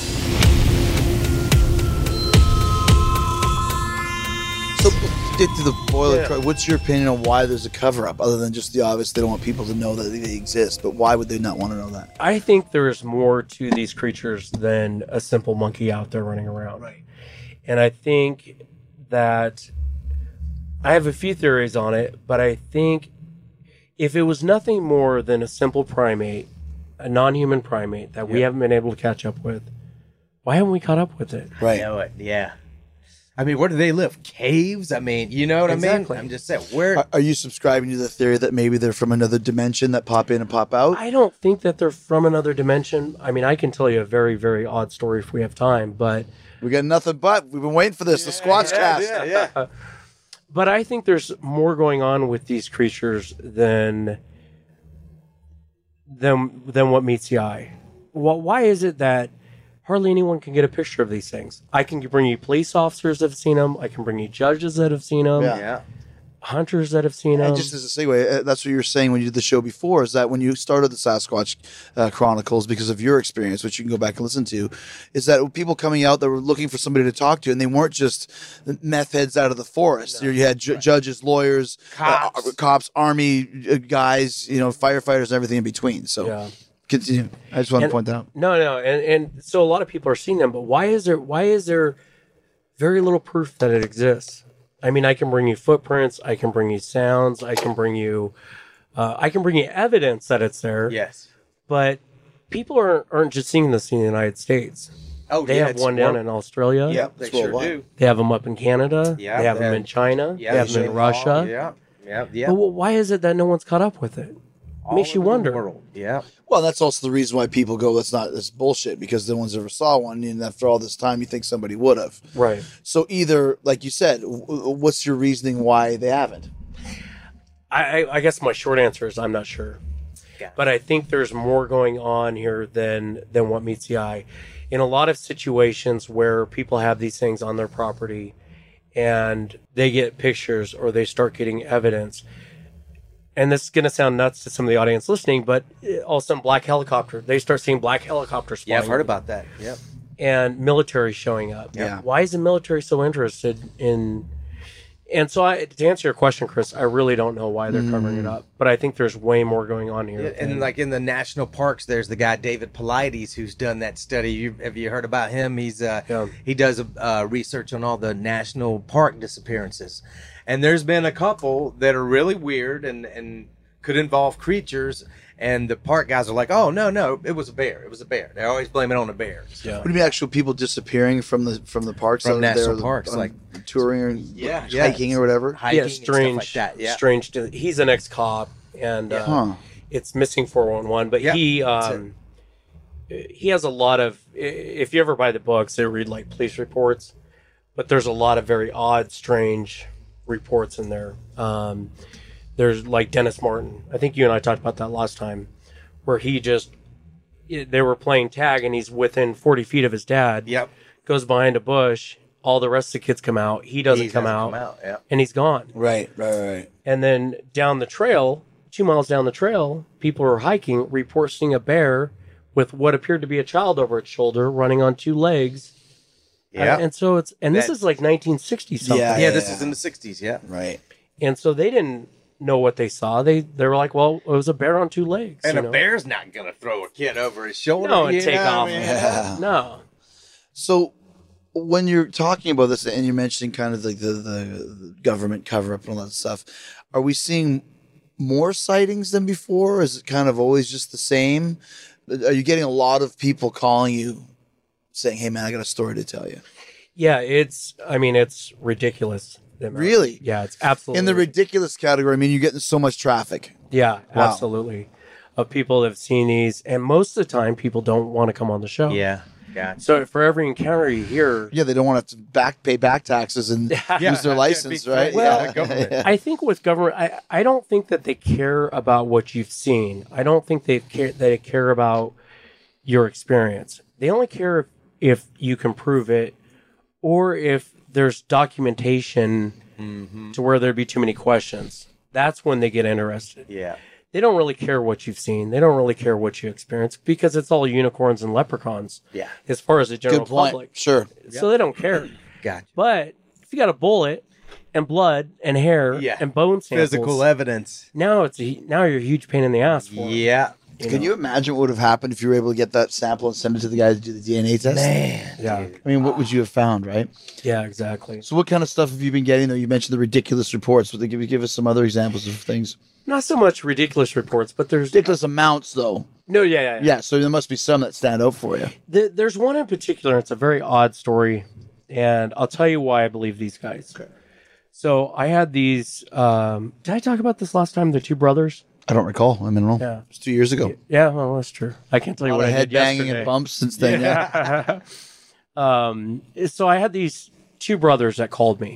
Speaker 1: So, get to the boiler. Yeah. What's your opinion on why there's a cover-up, other than just the obvious they don't want people to know that they exist? But why would they not want to know that?
Speaker 4: I think there's more to these creatures than a simple monkey out there running around.
Speaker 1: Right.
Speaker 4: And I think that I have a few theories on it, but I think if it was nothing more than a simple primate, a non-human primate that we
Speaker 5: Yep.
Speaker 4: haven't been able to catch up with, why haven't we caught up with it?
Speaker 1: Right.
Speaker 5: You know it, yeah. I mean, where do they live? Caves? I mean, you know what
Speaker 4: Exactly.
Speaker 5: I mean? I'm just saying, where?
Speaker 1: Are, are you subscribing to the theory that maybe they're from another dimension that pop in and pop out?
Speaker 4: I don't think that they're from another dimension. I mean, I can tell you a very, very odd story if we have time, but
Speaker 1: We got nothing but. We've been waiting for this. the Squatch cast.
Speaker 5: Yeah, yeah.
Speaker 4: uh, but I think there's more going on with these creatures than than than what meets the eye. Well, why is it that hardly anyone can get a picture of these things? I can bring you police officers that have seen them. I can bring you judges that have seen them.
Speaker 1: Yeah.
Speaker 5: Yeah.
Speaker 4: Hunters that have seen them.
Speaker 1: And just as a segue, uh, that's what you were saying when you did the show before, is that when you started the Sasquatch uh, Chronicles, because of your experience, which you can go back and listen to, is that people coming out that were looking for somebody to talk to, and they weren't just meth heads out of the forest. No. You had ju- judges, lawyers,
Speaker 5: Cops.
Speaker 1: uh, cops, army uh, guys, you know, firefighters, and everything in between. So
Speaker 4: Yeah.
Speaker 1: continue. I just want
Speaker 4: And-
Speaker 1: to point that out.
Speaker 4: No, no, and and so a lot of people are seeing them, but why is there why is there very little proof that it exists? I mean, I can bring you footprints, I can bring you sounds, I can bring you, uh, I can bring you evidence that it's there.
Speaker 5: Yes.
Speaker 4: But people aren't aren't just seeing this in the United States.
Speaker 5: Oh,
Speaker 4: They
Speaker 5: yeah,
Speaker 4: have
Speaker 5: it's
Speaker 4: one down
Speaker 5: more-
Speaker 4: in Australia.
Speaker 5: Yep, they
Speaker 1: It's
Speaker 5: sure
Speaker 1: worldwide.
Speaker 5: do.
Speaker 4: They have them up in Canada.
Speaker 5: Yeah,
Speaker 4: they have
Speaker 5: they
Speaker 4: them
Speaker 5: have-
Speaker 4: in China.
Speaker 5: Yeah,
Speaker 4: they have them
Speaker 5: they
Speaker 4: in
Speaker 5: do.
Speaker 4: Russia.
Speaker 5: Yeah, yeah, yeah.
Speaker 4: But why is it that no one's caught up with it?
Speaker 5: All
Speaker 4: Makes you
Speaker 5: over the
Speaker 4: wonder.
Speaker 5: world. Yeah.
Speaker 1: Well, that's also the reason why people go, that's not, that's bullshit, because no one's ever saw one, and after all this time, you think somebody would have.
Speaker 4: Right.
Speaker 1: So either, like you said, w- w- what's your reasoning why they haven't?
Speaker 4: I, I, I guess my short answer is I'm not sure.
Speaker 5: Yeah.
Speaker 4: But I think there's more going on here than than what meets the eye. In a lot of situations where people have these things on their property and they get pictures or they start getting evidence, and this is going to sound nuts to some of the audience listening, but all of a sudden black helicopter, they start seeing black helicopters
Speaker 5: Yeah,
Speaker 4: flying
Speaker 5: I've heard about that. Yep.
Speaker 4: and military showing up.
Speaker 1: Yeah.
Speaker 4: Why is the military so interested in? And so, I, to answer your question, Chris, I really don't know why they're covering it up, but I think there's way more going on here.
Speaker 5: Yeah, and
Speaker 4: than-
Speaker 5: like in the national parks, there's the guy David Paulides who's done that study. You, have you heard about him? He's uh,
Speaker 4: Yeah.
Speaker 5: he does uh, research on all the national park disappearances, and there's been a couple that are really weird and and could involve creatures. And the park guys are like, "Oh no, no, it was a bear. It was a bear." They always blame it on the bears.
Speaker 4: yeah.
Speaker 1: What do you mean, actual people disappearing from the from the parks?
Speaker 5: From
Speaker 1: that are
Speaker 5: national
Speaker 1: there
Speaker 5: parks,
Speaker 1: on
Speaker 5: like
Speaker 1: tourists touring or
Speaker 5: Yeah, yeah.
Speaker 1: hiking or whatever.
Speaker 5: Hiking
Speaker 4: yeah,
Speaker 5: and
Speaker 4: strange,
Speaker 5: stuff like that. Yeah.
Speaker 4: strange. To, he's an ex-cop, and uh,
Speaker 1: Huh.
Speaker 4: it's missing four one one. But
Speaker 5: Yeah,
Speaker 4: he
Speaker 5: that's
Speaker 4: um, he has a lot of. If you ever buy the books, they read like police reports, but there's a lot of very odd, strange reports in there. Um, there's like Dennis Martin. I think you and I talked about that last time, where he just they were playing tag and he's within forty feet of his dad.
Speaker 5: Yep.
Speaker 4: Goes behind a bush. All the rest of the kids come out. He doesn't
Speaker 5: He
Speaker 4: come,
Speaker 5: doesn't
Speaker 4: out,
Speaker 5: come out, yeah.
Speaker 4: and he's gone.
Speaker 1: Right, right, right.
Speaker 4: And then down the trail, two miles down the trail, people are hiking, report seeing a bear with what appeared to be a child over its shoulder running on two legs.
Speaker 5: Yeah.
Speaker 4: And, and so it's, and this
Speaker 5: That-
Speaker 4: is like nineteen sixty something.
Speaker 1: Yeah,
Speaker 5: Yeah, this is in the sixties, yeah.
Speaker 1: Right.
Speaker 4: And so they didn't know what they saw. They they were like, well, it was a bear on two legs.
Speaker 5: And
Speaker 4: you
Speaker 5: a
Speaker 4: know?
Speaker 5: bear's not going to throw a kid over his shoulder.
Speaker 4: No, and
Speaker 5: you
Speaker 4: take
Speaker 5: know,
Speaker 4: off.
Speaker 5: man.
Speaker 1: Yeah.
Speaker 4: No.
Speaker 1: So when you're talking about this and you're mentioning kind of like the, the, the government cover up and all that stuff, are we seeing more sightings than before? Or is it kind of always just the same? Are you getting a lot of people calling you saying, hey man, I got a story to tell you?
Speaker 4: Yeah, it's, I mean, it's ridiculous. the amount.
Speaker 1: Really?
Speaker 4: Yeah, it's absolutely.
Speaker 1: In the ridiculous category, I mean, you're getting so much traffic.
Speaker 4: Yeah,
Speaker 1: Wow.
Speaker 4: absolutely. Of people that have seen these. And most of the time, people don't want to come on the show.
Speaker 5: Yeah. Gotcha.
Speaker 4: So for every encounter you hear,
Speaker 1: Yeah, they don't want to have to back pay back taxes and use their license, right?
Speaker 4: Well,
Speaker 1: yeah.
Speaker 5: government.
Speaker 1: Yeah.
Speaker 4: I think with government, I, I don't think that they care about what you've seen. I don't think they care they care about your experience. They only care if, if you can prove it, or if there's documentation to where there'd be too many questions. That's when they get interested.
Speaker 5: Yeah.
Speaker 4: They don't really care what you've seen. They don't really care what you experienced because it's all unicorns and leprechauns.
Speaker 5: Yeah.
Speaker 4: As far as the general
Speaker 1: Good point.
Speaker 4: public.
Speaker 1: Sure.
Speaker 4: So they don't care.
Speaker 5: Gotcha.
Speaker 4: But if you got a bullet and blood and hair
Speaker 5: Yeah.
Speaker 4: and bone samples,
Speaker 5: Physical evidence.
Speaker 4: now it's a, now you're a huge pain in the ass for 'em,
Speaker 5: Yeah.
Speaker 1: Can you imagine what would have happened if you were able to get that sample and send it to the guy to do the D N A test?
Speaker 5: Man.
Speaker 4: Yeah.
Speaker 1: I mean, what would you have found, right?
Speaker 4: Yeah, exactly.
Speaker 1: So what kind of stuff have you been getting, though? You mentioned the ridiculous reports. But give, give us some other examples of things.
Speaker 4: Not so much ridiculous reports, but there's
Speaker 1: Ridiculous amounts, though.
Speaker 4: no, yeah, yeah, yeah.
Speaker 1: Yeah, so there must be some that stand out for you.
Speaker 4: The, there's one in particular. It's a very odd story, and I'll tell you why I believe these guys. Okay. So I had these. Um, did I talk about this last time? The two brothers.
Speaker 1: I don't recall. I mean, I don't know.
Speaker 4: Yeah.
Speaker 1: It was two years ago.
Speaker 4: Yeah, well, that's true. I can't tell
Speaker 1: A
Speaker 4: you
Speaker 1: lot
Speaker 4: what
Speaker 1: of
Speaker 4: I
Speaker 1: head
Speaker 4: did
Speaker 1: banging
Speaker 4: yesterday.
Speaker 1: and bumps since then. Yeah.
Speaker 4: um, so I had these two brothers that called me,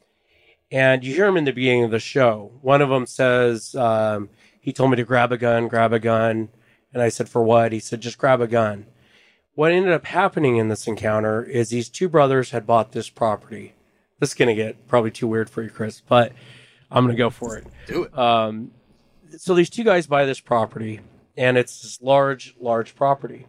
Speaker 4: and you hear them in the beginning of the show. One of them says, um, he told me to grab a gun, grab a gun. And I said, for what? He said, just grab a gun. What ended up happening in this encounter is these two brothers had bought this property. This is going to get probably too weird for you, Chris, but I'm going to go for it.
Speaker 5: Do it.
Speaker 4: Um, so these two guys buy this property, and it's this large, large property.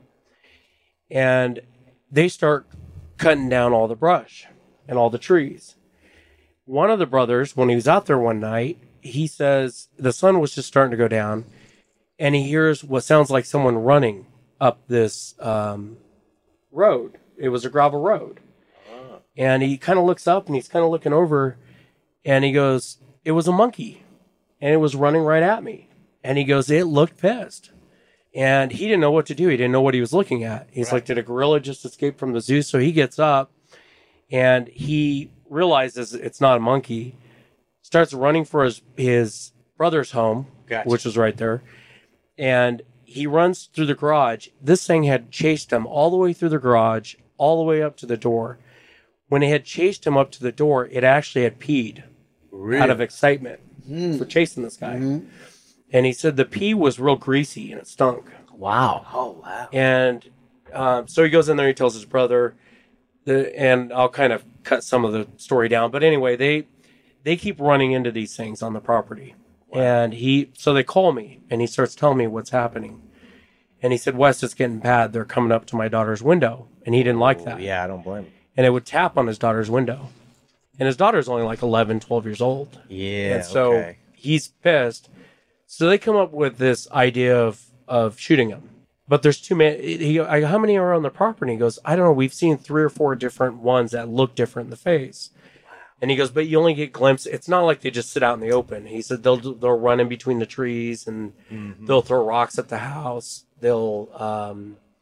Speaker 4: And they start cutting down all the brush and all the trees. One of the brothers, when he was out there one night, he says the sun was just starting to go down, and he hears what sounds like someone running up this um, road. It was a gravel road. And he kind of looks up, and he's kind of looking over, and he goes, it was a monkey. And it was running right at me. And he goes, it looked pissed. And he didn't know what to do. He didn't know what he was looking at. He's like, did a gorilla just escape from the zoo? So he gets up and he realizes it's not a monkey, starts running for his, his brother's home,
Speaker 5: Gotcha.
Speaker 4: which was right there. And he runs through the garage. This thing had chased him all the way through the garage, all the way up to the door. When it had chased him up to the door, it actually had peed
Speaker 5: Really?
Speaker 4: out of excitement for chasing this guy.
Speaker 1: Mm-hmm.
Speaker 4: And he said the pee was real greasy and it stunk.
Speaker 1: Wow.
Speaker 5: Oh, wow.
Speaker 4: And um, so he goes in there, he tells his brother, the, and I'll kind of cut some of the story down. But anyway, they they keep running into these things on the property. Wow. And he, so they call me and he starts telling me what's happening. And he said, Wes, it's getting bad. They're coming up to my daughter's window. And he didn't like that.
Speaker 5: Yeah, I don't blame him.
Speaker 4: And it would tap on his daughter's window. And his daughter's only like eleven, twelve years old.
Speaker 5: Yeah,
Speaker 4: And so
Speaker 5: okay.
Speaker 4: he's pissed. So they come up with this idea of, of shooting him. But there's too many. He, I, how many are on the property? He goes, I don't know. We've seen three or four different ones that look different in the face. And he goes, but you only get glimpses. It's not like they just sit out in the open. He said they'll they'll run in between the trees and
Speaker 5: Mm-hmm.
Speaker 4: they'll throw rocks at the house. They'll um,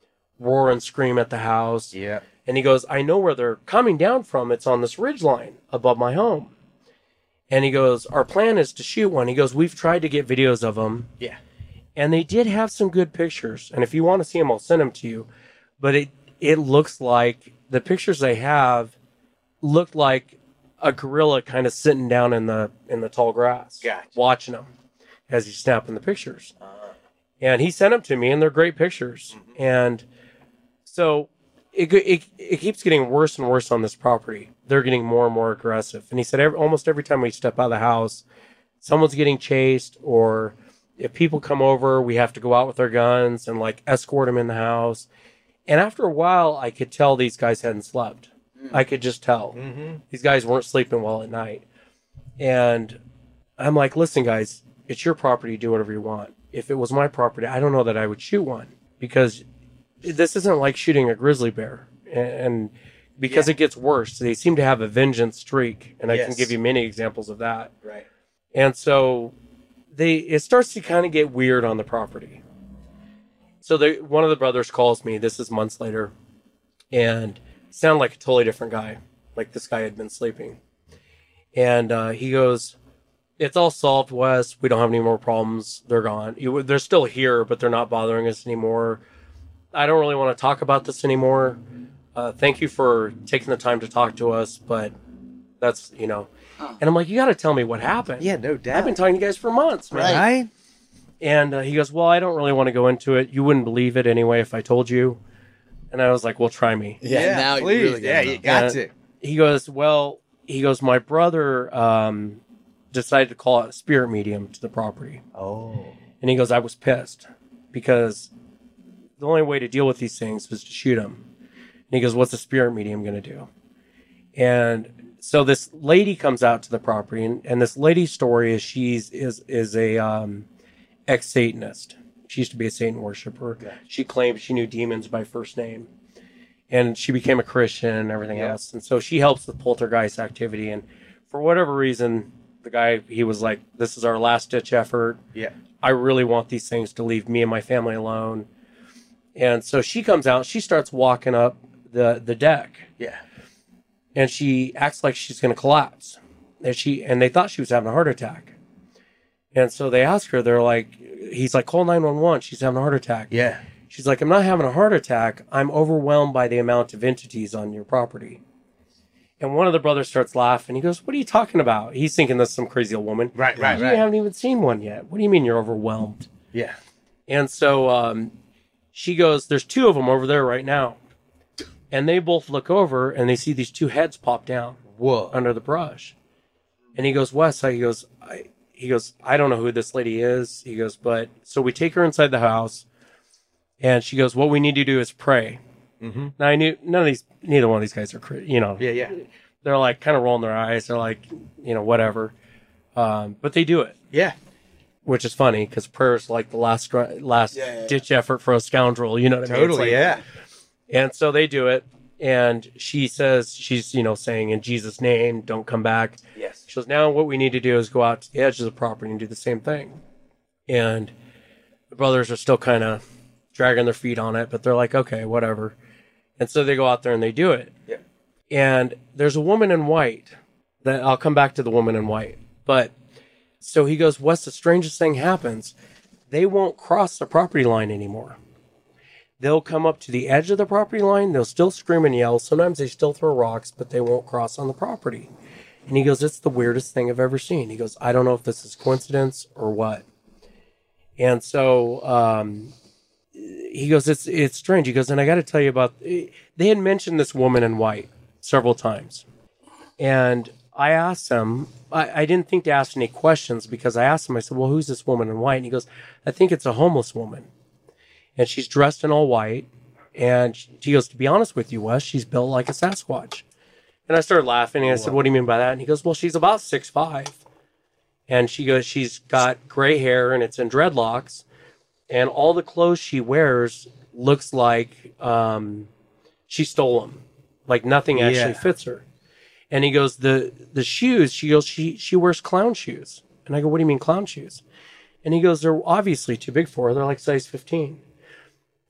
Speaker 4: roar and scream at the house.
Speaker 5: Yeah.
Speaker 4: And he goes, I know where they're coming down from. It's on this ridge line above my home. And he goes, our plan is to shoot one. He goes, we've tried to get videos of them.
Speaker 5: Yeah.
Speaker 4: And they did have some good pictures. And if you want to see them, I'll send them to you. But it, it looks like the pictures they have looked like a gorilla kind of sitting down in the in the tall grass,
Speaker 5: Gotcha.
Speaker 4: watching them as he's snapping the pictures. Uh-huh. And he sent them to me, and they're great pictures. Mm-hmm. And so it, it it keeps getting worse and worse on this property. They're getting more and more aggressive. And he said every, almost every time we step out of the house, someone's getting chased, or if people come over, we have to go out with our guns and like escort them in the house. And after a while, I could tell these guys hadn't slept. I could just tell. Mm-hmm. These guys weren't sleeping well at night. And I'm like, listen, guys, it's your property. Do whatever you want. If it was my property, I don't know that I would shoot one, because this isn't like shooting a grizzly bear. And because yeah. it gets worse, they seem to have a vengeance streak. And I yes. can give you many examples of that.
Speaker 5: Right.
Speaker 4: And so they it starts to kind of get weird on the property. So they, one of the brothers calls me. This is months later. And sounded like a totally different guy. Like this guy had been sleeping. And uh, he goes, it's all solved, Wes. We don't have any more problems. They're gone. You, they're still here, but they're not bothering us anymore. I don't really want to talk about this anymore. Uh, thank you for taking the time to talk to us, but that's, you know. Huh. And I'm like, you got to tell me what happened.
Speaker 5: Yeah, no doubt.
Speaker 4: I've been talking to you guys for months, man.
Speaker 5: Right.
Speaker 4: And uh, he goes, well, I don't really want to go into it. You wouldn't believe it anyway if I told you. And I was like, well, try me.
Speaker 5: Yeah, yeah now please. You really yeah, you got
Speaker 4: and
Speaker 5: to.
Speaker 4: He goes, well, he goes, my brother um, decided to call out a spirit medium to the property.
Speaker 5: Oh.
Speaker 4: And he goes, I was pissed because the only way to deal with these things was to shoot them. And he goes, what's a spirit medium going to do? And so this lady comes out to the property, and, and this lady's story is she's is is a um, ex-Satanist. She used to be a Satan worshiper. Yeah. She claimed she knew demons by first name. And she became a Christian and everything yeah. else. And so she helps with poltergeist activity. And for whatever reason, the guy, he was like, this is our last ditch effort.
Speaker 5: Yeah.
Speaker 4: I really want these things to leave me and my family alone. And so she comes out, she starts walking up the, the deck.
Speaker 5: Yeah.
Speaker 4: And she acts like she's going to collapse. And she and they thought she was having a heart attack. And so they ask her, they're like, he's like, call nine one one. She's having a heart attack.
Speaker 5: Yeah.
Speaker 4: She's like, I'm not having a heart attack. I'm overwhelmed by the amount of entities on your property. And one of the brothers starts laughing. He goes, what are you talking about? He's thinking that's some crazy old woman.
Speaker 5: Right, right,
Speaker 4: you
Speaker 5: right.
Speaker 4: haven't even seen one yet. What do you mean you're overwhelmed?
Speaker 5: Yeah.
Speaker 4: And so um, she goes, there's two of them over there right now. And they both look over and they see these two heads pop down.
Speaker 5: Whoa.
Speaker 4: Under the brush. And he goes, Wes, he goes, I, he goes, I don't know who this lady is. He goes, but so we take her inside the house. And she goes, what we need to do is pray.
Speaker 5: Mm-hmm.
Speaker 4: Now, I knew none of these, neither one of these guys are, you know.
Speaker 5: Yeah, yeah.
Speaker 4: They're like kind of rolling their eyes. They're like, you know, whatever. Um, but they do it.
Speaker 5: Yeah.
Speaker 4: Which is funny because prayer is like the last last yeah, yeah, ditch yeah. effort for a scoundrel. You know what I mean?
Speaker 5: Totally,
Speaker 4: like,
Speaker 5: yeah.
Speaker 4: And so they do it. And she says, she's, you know, saying in Jesus' name, don't come back.
Speaker 5: Yes.
Speaker 4: She goes, now what we need to do is go out to the edge of the property and do the same thing. And the brothers are still kind of dragging their feet on it, but they're like, okay, whatever. And so they go out there and they do it.
Speaker 5: Yeah.
Speaker 4: And there's a woman in white that I'll come back to the woman in white. But so he goes, Wes, the strangest thing happens. They won't cross the property line anymore. They'll come up to the edge of the property line. They'll still scream and yell. Sometimes they still throw rocks, but they won't cross on the property. And he goes, it's the weirdest thing I've ever seen. He goes, I don't know if this is coincidence or what. And so um, he goes, it's it's strange. He goes, and I got to tell you about, they had mentioned this woman in white several times. And I asked him, I, I didn't think to ask any questions because I asked him, I said, well, who's this woman in white? And he goes, I think it's a homeless woman. And she's dressed in all white. And she goes, to be honest with you, Wes, she's built like a Sasquatch. And I started laughing. And I said, what do you mean by that? And he goes, well, she's about six five. And she goes, she's got gray hair and it's in dreadlocks. And all the clothes she wears looks like um, she stole them. Like nothing actually yeah. fits her. And he goes, the the shoes, she goes, she she wears clown shoes. And I go, what do you mean clown shoes? And he goes, they're obviously too big for her. They're like size fifteen.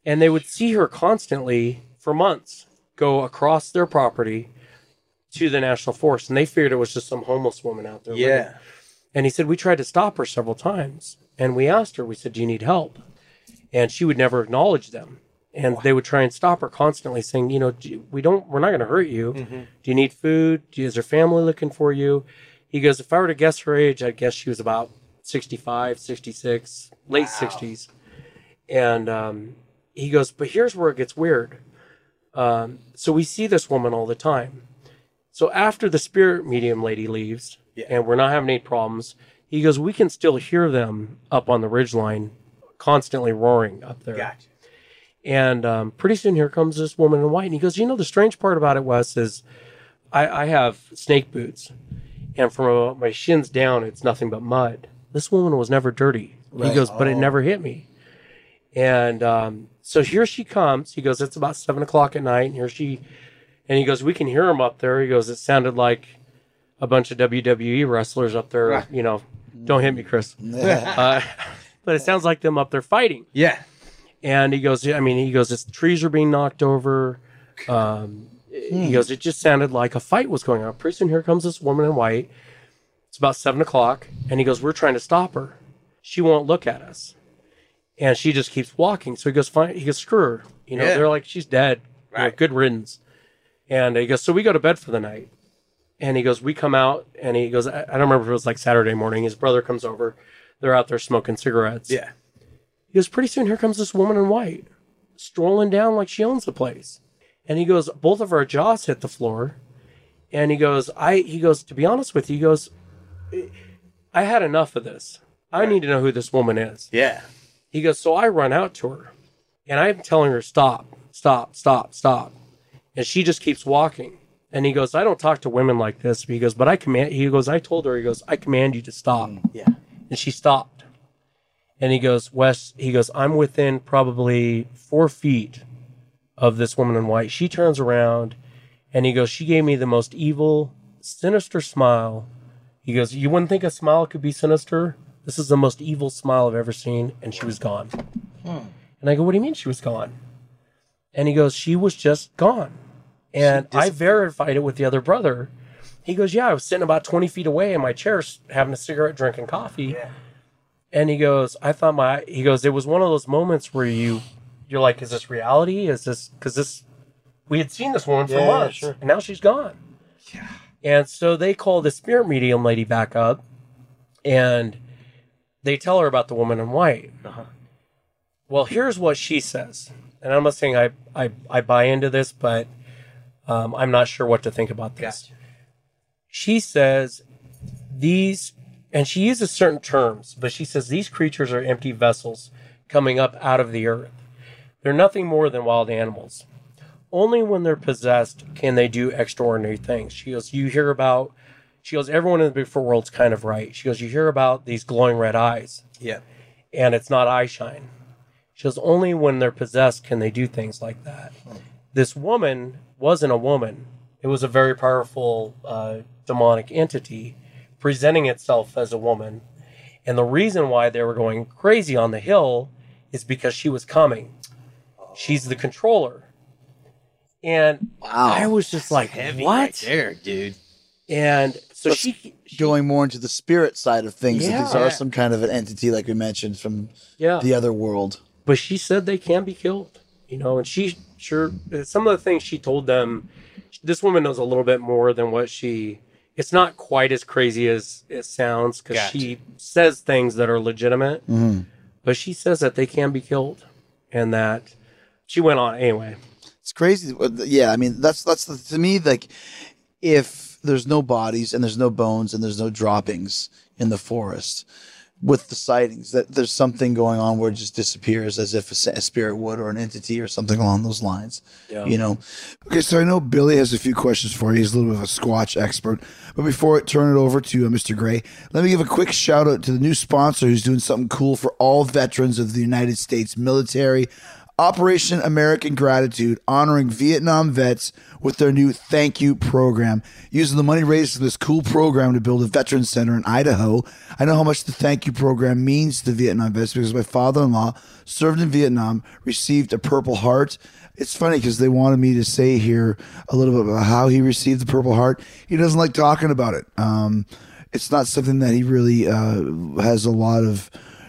Speaker 4: And they would see her constantly for months go across their property to the National Forest. And they figured it was just some homeless woman out there.
Speaker 5: Yeah.
Speaker 4: living. And he said, we tried to stop her several times. And we asked her, we said, do you need help? And she would never acknowledge them. And they would try and stop her constantly saying, you know, do- we don't, we're not going to hurt you.
Speaker 5: Mm-hmm.
Speaker 4: Do you need food? Do- Is her family looking for you? He goes, if I were to guess her age, I'd guess she was about sixty-five, sixty-six, late sixties. And um, he goes, but here's where it gets weird. Um, so we see this woman all the time. So after the spirit medium lady leaves,
Speaker 5: Yeah.
Speaker 4: and we're not having any problems, he goes, we can still hear them up on the ridgeline constantly roaring up there.
Speaker 5: Gotcha.
Speaker 4: And um, pretty soon here comes this woman in white. And he goes, you know, the strange part about it, Wes, is I, I have snake boots. And from uh, my shins down, it's nothing but mud. This woman was never dirty.
Speaker 1: Right.
Speaker 4: He goes, but it never hit me. And um, so here she comes. He goes, it's about seven o'clock at night. And here she, and he goes, we can hear them up there. He goes, it sounded like a bunch of W W E wrestlers up there.
Speaker 5: Right.
Speaker 4: You know, don't hit me, Chris. uh, but it sounds like them up there fighting.
Speaker 5: Yeah.
Speaker 4: And he goes, I mean, he goes, his trees are being knocked over. Um, He goes, it just sounded like a fight was going on. Pretty soon here comes this woman in white. It's about seven o'clock. And he goes, we're trying to stop her. She won't look at us. And she just keeps walking. So he goes, fine. He goes, screw her. You know,
Speaker 5: Yeah.
Speaker 4: they're like, she's dead. You know,
Speaker 5: Right.
Speaker 4: good riddance. And he goes, so we go to bed for the night. And he goes, we come out. And he goes, I I don't remember if it was like Saturday morning. His brother comes over. They're out there smoking cigarettes.
Speaker 5: Yeah.
Speaker 4: He goes, pretty soon here comes this woman in white, strolling down like she owns the place. And he goes, both of our jaws hit the floor. And he goes, I, he goes, to be honest with you, he goes, I had enough of this. I need to know who this woman is.
Speaker 5: Yeah.
Speaker 4: He goes, so I run out to her and I'm telling her, stop, stop, stop, stop. And she just keeps walking. And he goes, I don't talk to women like this. He goes, but I command, he goes, I told her, he goes, I command you to stop.
Speaker 5: Yeah.
Speaker 4: And she stopped. And he goes, Wes, he goes, I'm within probably four feet of this woman in white. She turns around and he goes, she gave me the most evil, sinister smile. He goes, you wouldn't think a smile could be sinister? This is the most evil smile I've ever seen. And she was gone. Hmm. And I go, what do you mean she was gone? And he goes, she was just gone. And I verified it with the other brother. He goes, yeah, I was sitting about twenty feet away in my chair having a cigarette, drinking coffee.
Speaker 5: Yeah.
Speaker 4: And he goes, I thought my, he goes, it was one of those moments where you, you're like, is this reality? Is this, because this, we had seen this woman for
Speaker 5: Yeah,
Speaker 4: months,
Speaker 5: sure.
Speaker 4: and now she's gone. Yeah. And so they call the spirit medium lady back up, and they tell her about the woman in white.
Speaker 5: Uh-huh.
Speaker 4: Well, here's what she says. And I'm not saying I, I, I buy into this, but um, I'm not sure what to think about this.
Speaker 5: Gotcha.
Speaker 4: She says these, and she uses certain terms, but she says these creatures are empty vessels coming up out of the earth. They're nothing more than wild animals. Only when they're possessed can they do extraordinary things. She goes, you hear about, she goes, everyone in the before world's kind of right. She goes, you hear about these glowing red eyes.
Speaker 5: Yeah.
Speaker 4: And it's not eye shine. She goes, only when they're possessed can they do things like that. Hmm. This woman wasn't a woman. It was a very powerful uh, demonic entity presenting itself as a woman. And the reason why they were going crazy on the hill is because she was coming. She's the controller. And
Speaker 1: Wow.
Speaker 4: I was just like,
Speaker 5: Heavy
Speaker 4: what?
Speaker 5: right there, dude.
Speaker 4: And so
Speaker 1: Let's
Speaker 4: she, she
Speaker 1: Going more into the spirit side of things, that these
Speaker 4: Yeah.
Speaker 1: are some kind of an entity, like we mentioned, from
Speaker 4: yeah.
Speaker 1: the other world.
Speaker 4: But she said they can be killed, you know, and she sure, some of the things she told them, this woman knows a little bit more than what she, it's not quite as crazy as it sounds, because
Speaker 5: Gotcha.
Speaker 4: she says things that are legitimate,
Speaker 1: Mm-hmm.
Speaker 4: but she says that they can be killed, and that she went on anyway.
Speaker 1: It's crazy. Yeah, I mean, that's that's the, to me, like, if there's no bodies and there's no bones and there's no droppings in the forest with the sightings, that there's something going on where it just disappears, as if a, sa- a spirit would, or an entity or something along those lines.
Speaker 4: Yeah.
Speaker 1: You know. Okay, so I know Billy has a few questions for you. He's a little bit of a Squatch expert. But before I turn it over to uh, Mister Gray, let me give a quick shout out to the new sponsor who's doing something cool for all veterans of the United States military. Operation American Gratitude, honoring Vietnam vets with their new thank you program. Using the money raised from this cool program to build a veterans center in Idaho. I know how much the thank you program means to Vietnam vets because my father-in-law served in Vietnam, received a Purple Heart. It's funny because they wanted me to say here a little bit about how he received the Purple Heart. He doesn't like talking about it. Um, it's not something that he really uh, has a lot of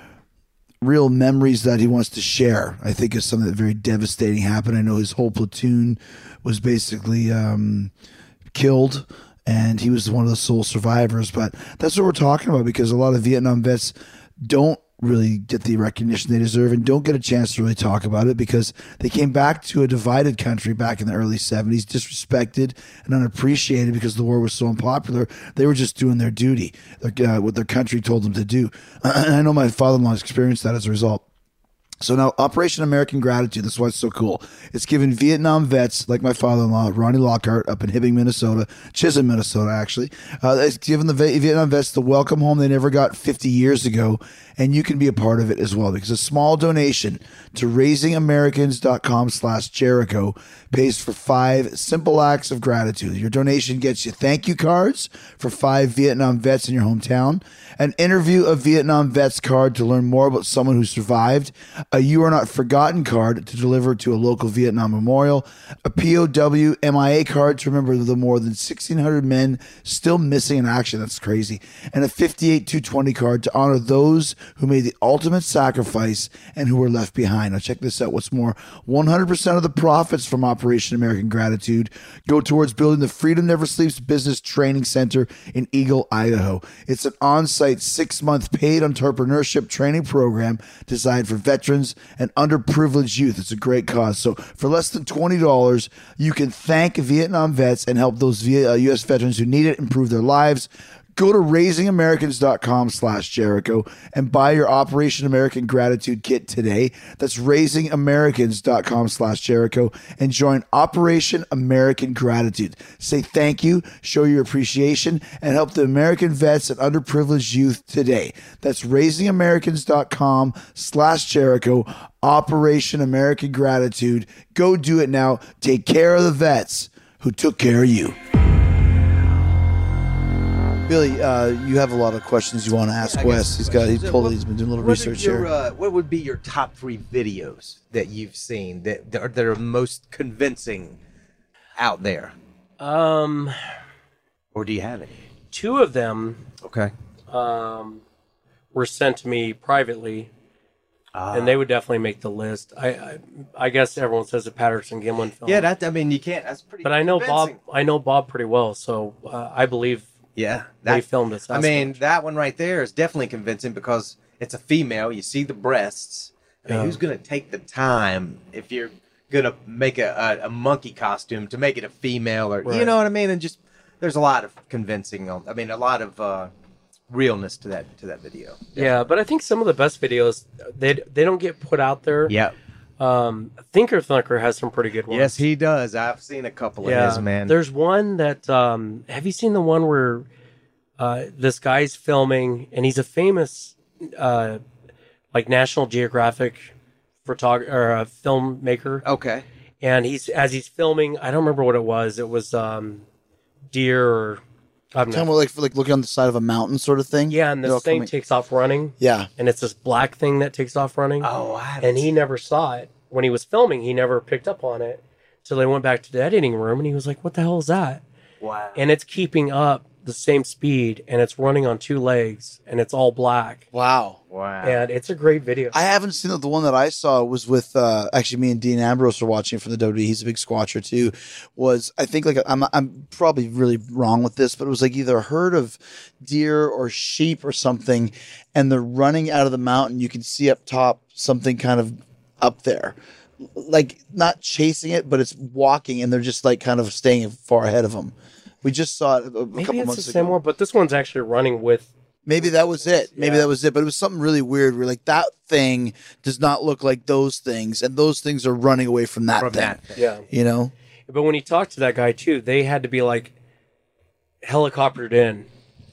Speaker 1: real memories that he wants to share. I think it's something that very devastating happened. I know his whole platoon was basically um, killed, and he was one of the sole survivors. But that's what we're talking about, because a lot of Vietnam vets don't really get the recognition they deserve and don't get a chance to really talk about it because they came back to a divided country back in the early seventies, disrespected and unappreciated because the war was so unpopular. They were just doing their duty, uh, what their country told them to do. And I know my father-in-law has experienced that as a result. So now Operation American Gratitude, that's why it's so cool. It's giving Vietnam vets like my father-in-law, Ronnie Lockhart, up in Hibbing, Minnesota, Chisholm, Minnesota, actually. Uh, it's giving the Vietnam vets the welcome home they never got fifty years ago, and you can be a part of it as well, because a small donation to raisingamericans.com slash Jericho pays for five simple acts of gratitude. Your donation gets you thank you cards for five Vietnam vets in your hometown, an interview of Vietnam vets card to learn more about someone who survived, a You Are Not Forgotten card to deliver to a local Vietnam memorial, a P O W M I A card to remember the more than sixteen hundred men still missing in action. That's crazy. And a fifty-eight two twenty card to honor those who made the ultimate sacrifice and who were left behind. Now check this out. What's more, one hundred percent of the profits from Operation American Gratitude go towards building the Freedom Never Sleeps Business Training Center in Eagle, Idaho. It's an on-site six-month paid entrepreneurship training program designed for veterans and underprivileged youth. It's a great cause. So for less than twenty dollars, you can thank Vietnam vets and help those U S veterans who need it improve their lives. Go to raisingamericans.com slash Jericho and buy your Operation American Gratitude kit today. That's raisingamericans.com slash Jericho and join Operation American Gratitude. Say thank you, show your appreciation, and help the American vets and underprivileged youth today. That's raisingamericans.com slash Jericho, Operation American Gratitude. Go do it now. Take care of the vets who took care of you. Billy, uh, you have a lot of questions you want to ask Wes. He's got, he pulled, he's been doing a little
Speaker 5: what
Speaker 1: research
Speaker 5: your,
Speaker 1: here.
Speaker 5: Uh, what would be your top three videos that you've seen that that are, that are most convincing out there?
Speaker 4: Um,
Speaker 5: or do you have any?
Speaker 4: Two of them,
Speaker 5: Okay.
Speaker 4: um, were sent to me privately,
Speaker 5: Uh,
Speaker 4: and they would definitely make the list. I, I, I guess everyone says the Patterson Gimlin film.
Speaker 5: yeah, that I mean, you can't. That's pretty.
Speaker 4: but I know Bob.
Speaker 5: convincing.
Speaker 4: I know Bob pretty well, so uh, I believe
Speaker 5: Yeah,
Speaker 4: they
Speaker 5: that,
Speaker 4: filmed it.
Speaker 5: I mean, that one right there is definitely convincing because it's a female. You see the breasts. I mean,
Speaker 4: Yeah.
Speaker 5: who's going to take the time if you're going to make a, a, a monkey costume to make it a female, or you
Speaker 4: Right.
Speaker 5: know what I mean? And just there's a lot of convincing. I mean, a lot of uh, realness to that to that video.
Speaker 4: Yeah, but I think some of the best videos they they don't get put out there.
Speaker 5: Yeah.
Speaker 4: Um, Thinker Thunker has some pretty good ones.
Speaker 5: Yes, he does. I've seen a couple
Speaker 4: yeah.
Speaker 5: of his, man.
Speaker 4: There's one that um, have you seen the one where uh, this guy's filming and he's a famous uh, like National Geographic photog- or a filmmaker.
Speaker 5: Okay.
Speaker 4: And he's as he's filming, I don't remember what it was. It was um, deer or I'm
Speaker 1: Talking
Speaker 4: not.
Speaker 1: about like, like looking on the side of a mountain sort of thing?
Speaker 4: Yeah, and
Speaker 1: They're all
Speaker 4: this thing
Speaker 1: coming-
Speaker 4: takes off running.
Speaker 1: Yeah.
Speaker 4: And it's this black thing that takes off running.
Speaker 5: Oh, I haven't
Speaker 4: and he
Speaker 5: seen-
Speaker 4: never saw it when he was filming. He never picked up on it till they went back to the editing room, and he was like, "What the hell is that?"
Speaker 5: Wow.
Speaker 4: And it's keeping up the same speed, and it's running on two legs, and it's all black,
Speaker 1: Wow.
Speaker 5: Wow.
Speaker 4: and it's a great video.
Speaker 1: I haven't seen it. The one that I saw was with uh, actually me and Dean Ambrose were watching from the W W E. He's a big squatcher too. Was I think like I'm I'm probably really wrong with this, but it was like either a herd of deer or sheep or something, and they're running out of the mountain. You can see up top something kind of up there, like not chasing it, but it's walking, and they're just like kind of staying far ahead of them. We just saw it a, a
Speaker 4: Maybe
Speaker 1: couple
Speaker 4: it's
Speaker 1: months
Speaker 4: the
Speaker 1: ago.
Speaker 4: same one, but this one's actually running with.
Speaker 1: Maybe that was it. Maybe
Speaker 4: Yeah.
Speaker 1: that was it. But it was something really weird. Where like that thing does not look like those things, and those things are running away from that
Speaker 5: From
Speaker 1: thing.
Speaker 5: that thing.
Speaker 4: Yeah,
Speaker 1: You know?
Speaker 4: but when he talked to that guy too, they had to be like helicoptered in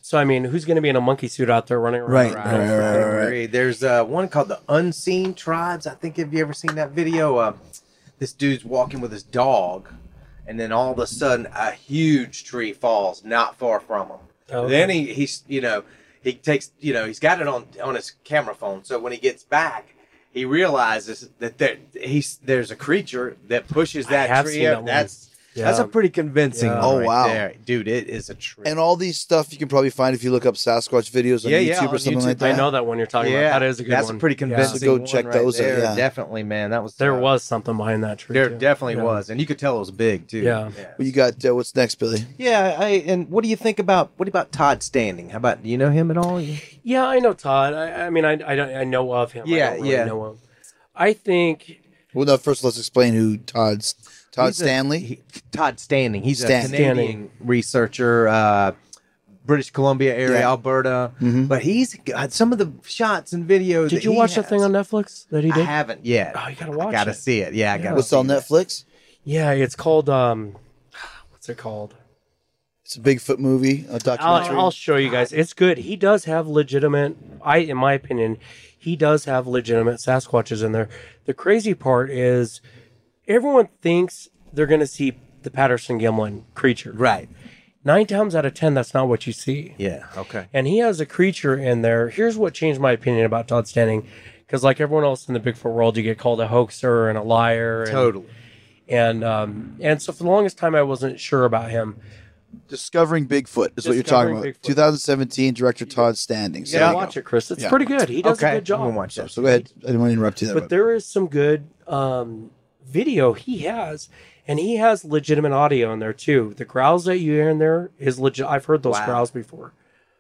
Speaker 4: So I mean, who's going to be in a monkey suit out there running around?
Speaker 1: Right,
Speaker 4: Right.
Speaker 1: right, right,
Speaker 5: I
Speaker 1: right, right.
Speaker 5: agree. There's uh, one called the Unseen Tribes. I think, have you ever seen that video? Uh, this dude's walking with his dog, and then all of a sudden, a huge tree falls not far from him.
Speaker 4: Okay.
Speaker 5: Then he, he's, you know, he takes, you know, he's got it on on his camera phone. So when he gets back, he realizes that there he's there's a creature that pushes
Speaker 4: I
Speaker 5: that
Speaker 4: have
Speaker 5: tree
Speaker 4: seen
Speaker 5: up.
Speaker 4: that one.
Speaker 5: That's
Speaker 4: Yeah.
Speaker 5: that's a pretty convincing.
Speaker 4: Yeah.
Speaker 5: one
Speaker 1: Oh,
Speaker 5: right
Speaker 1: wow.
Speaker 5: there. Dude! It is a tree.
Speaker 1: And all these stuff you can probably find if you look up Sasquatch videos on
Speaker 5: Yeah,
Speaker 1: YouTube
Speaker 5: yeah,
Speaker 1: or
Speaker 5: on
Speaker 1: something
Speaker 5: YouTube.
Speaker 1: like that.
Speaker 4: I know that one you're talking about. That is a good
Speaker 5: that's
Speaker 4: one.
Speaker 5: a pretty
Speaker 4: Yeah.
Speaker 5: convincing.
Speaker 1: So go
Speaker 5: one
Speaker 1: check
Speaker 5: right
Speaker 1: those out,
Speaker 5: there.
Speaker 1: yeah.
Speaker 5: Definitely, man. That was
Speaker 4: There
Speaker 5: uh,
Speaker 4: was something behind that tree.
Speaker 5: There
Speaker 4: too.
Speaker 5: definitely
Speaker 4: Yeah.
Speaker 5: was, and you could tell it was big too.
Speaker 4: Yeah.
Speaker 1: Well, you got uh, what's next, Billy?
Speaker 5: Yeah, I and what do you think about what about Todd Standing? How about do you know him at all?
Speaker 4: Yeah, I know Todd. I, I mean, I, I, don't, I know of him.
Speaker 5: Yeah,
Speaker 4: I don't really
Speaker 5: yeah.
Speaker 4: know him. I think
Speaker 1: Well, no, first let's explain who Todd's Todd
Speaker 5: He's a-
Speaker 1: Stanley.
Speaker 5: he- Todd Standing. He's
Speaker 1: Stan-
Speaker 5: a Canadian
Speaker 4: Standing.
Speaker 5: researcher, uh, British Columbia area,
Speaker 1: Yeah.
Speaker 5: Alberta.
Speaker 1: Mhm.
Speaker 5: But he's got some of the shots and videos.
Speaker 4: Did
Speaker 5: that
Speaker 4: you
Speaker 5: he
Speaker 4: watch the
Speaker 5: has.
Speaker 4: thing on Netflix that he
Speaker 5: I
Speaker 4: did?
Speaker 5: haven't yet.
Speaker 4: Oh, you gotta
Speaker 5: I
Speaker 4: watch
Speaker 5: gotta
Speaker 4: it.
Speaker 5: see it. Yeah, I gotta.
Speaker 1: What's
Speaker 5: see
Speaker 1: on
Speaker 5: that.
Speaker 1: Netflix?
Speaker 4: Yeah, it's called um, what's it called?
Speaker 1: It's a Bigfoot movie, a documentary.
Speaker 4: I'll, I'll show you guys. It's good. He does have legitimate. I, in my opinion, he does have legitimate Sasquatches in there. The crazy part is, everyone thinks they're going to see the Patterson Gimlin creature.
Speaker 5: Right.
Speaker 4: Nine times out of ten, that's not what you see.
Speaker 5: Yeah. Okay.
Speaker 4: And he has a creature in there. Here's what changed my opinion about Todd Standing, because like everyone else in the Bigfoot world, you get called a hoaxer and a liar. And,
Speaker 5: Totally.
Speaker 4: And um, and so for the longest time, I wasn't sure about him.
Speaker 1: Discovering Bigfoot is what you're talking
Speaker 4: Discovering
Speaker 1: about.
Speaker 4: Bigfoot.
Speaker 1: twenty seventeen, director Todd Standing. So
Speaker 4: You
Speaker 1: there
Speaker 4: gotta
Speaker 1: you
Speaker 4: watch
Speaker 1: go.
Speaker 4: it, Chris. It's
Speaker 1: Yeah.
Speaker 4: pretty good. He does
Speaker 5: Okay.
Speaker 4: a good job.
Speaker 5: I'm gonna watch that.
Speaker 1: So go ahead. I didn't want to interrupt you there.
Speaker 4: But there is some good um, video he has, and he has legitimate audio in there too. The growls that you hear in there is legit. I've heard those
Speaker 5: Wow.
Speaker 4: growls before.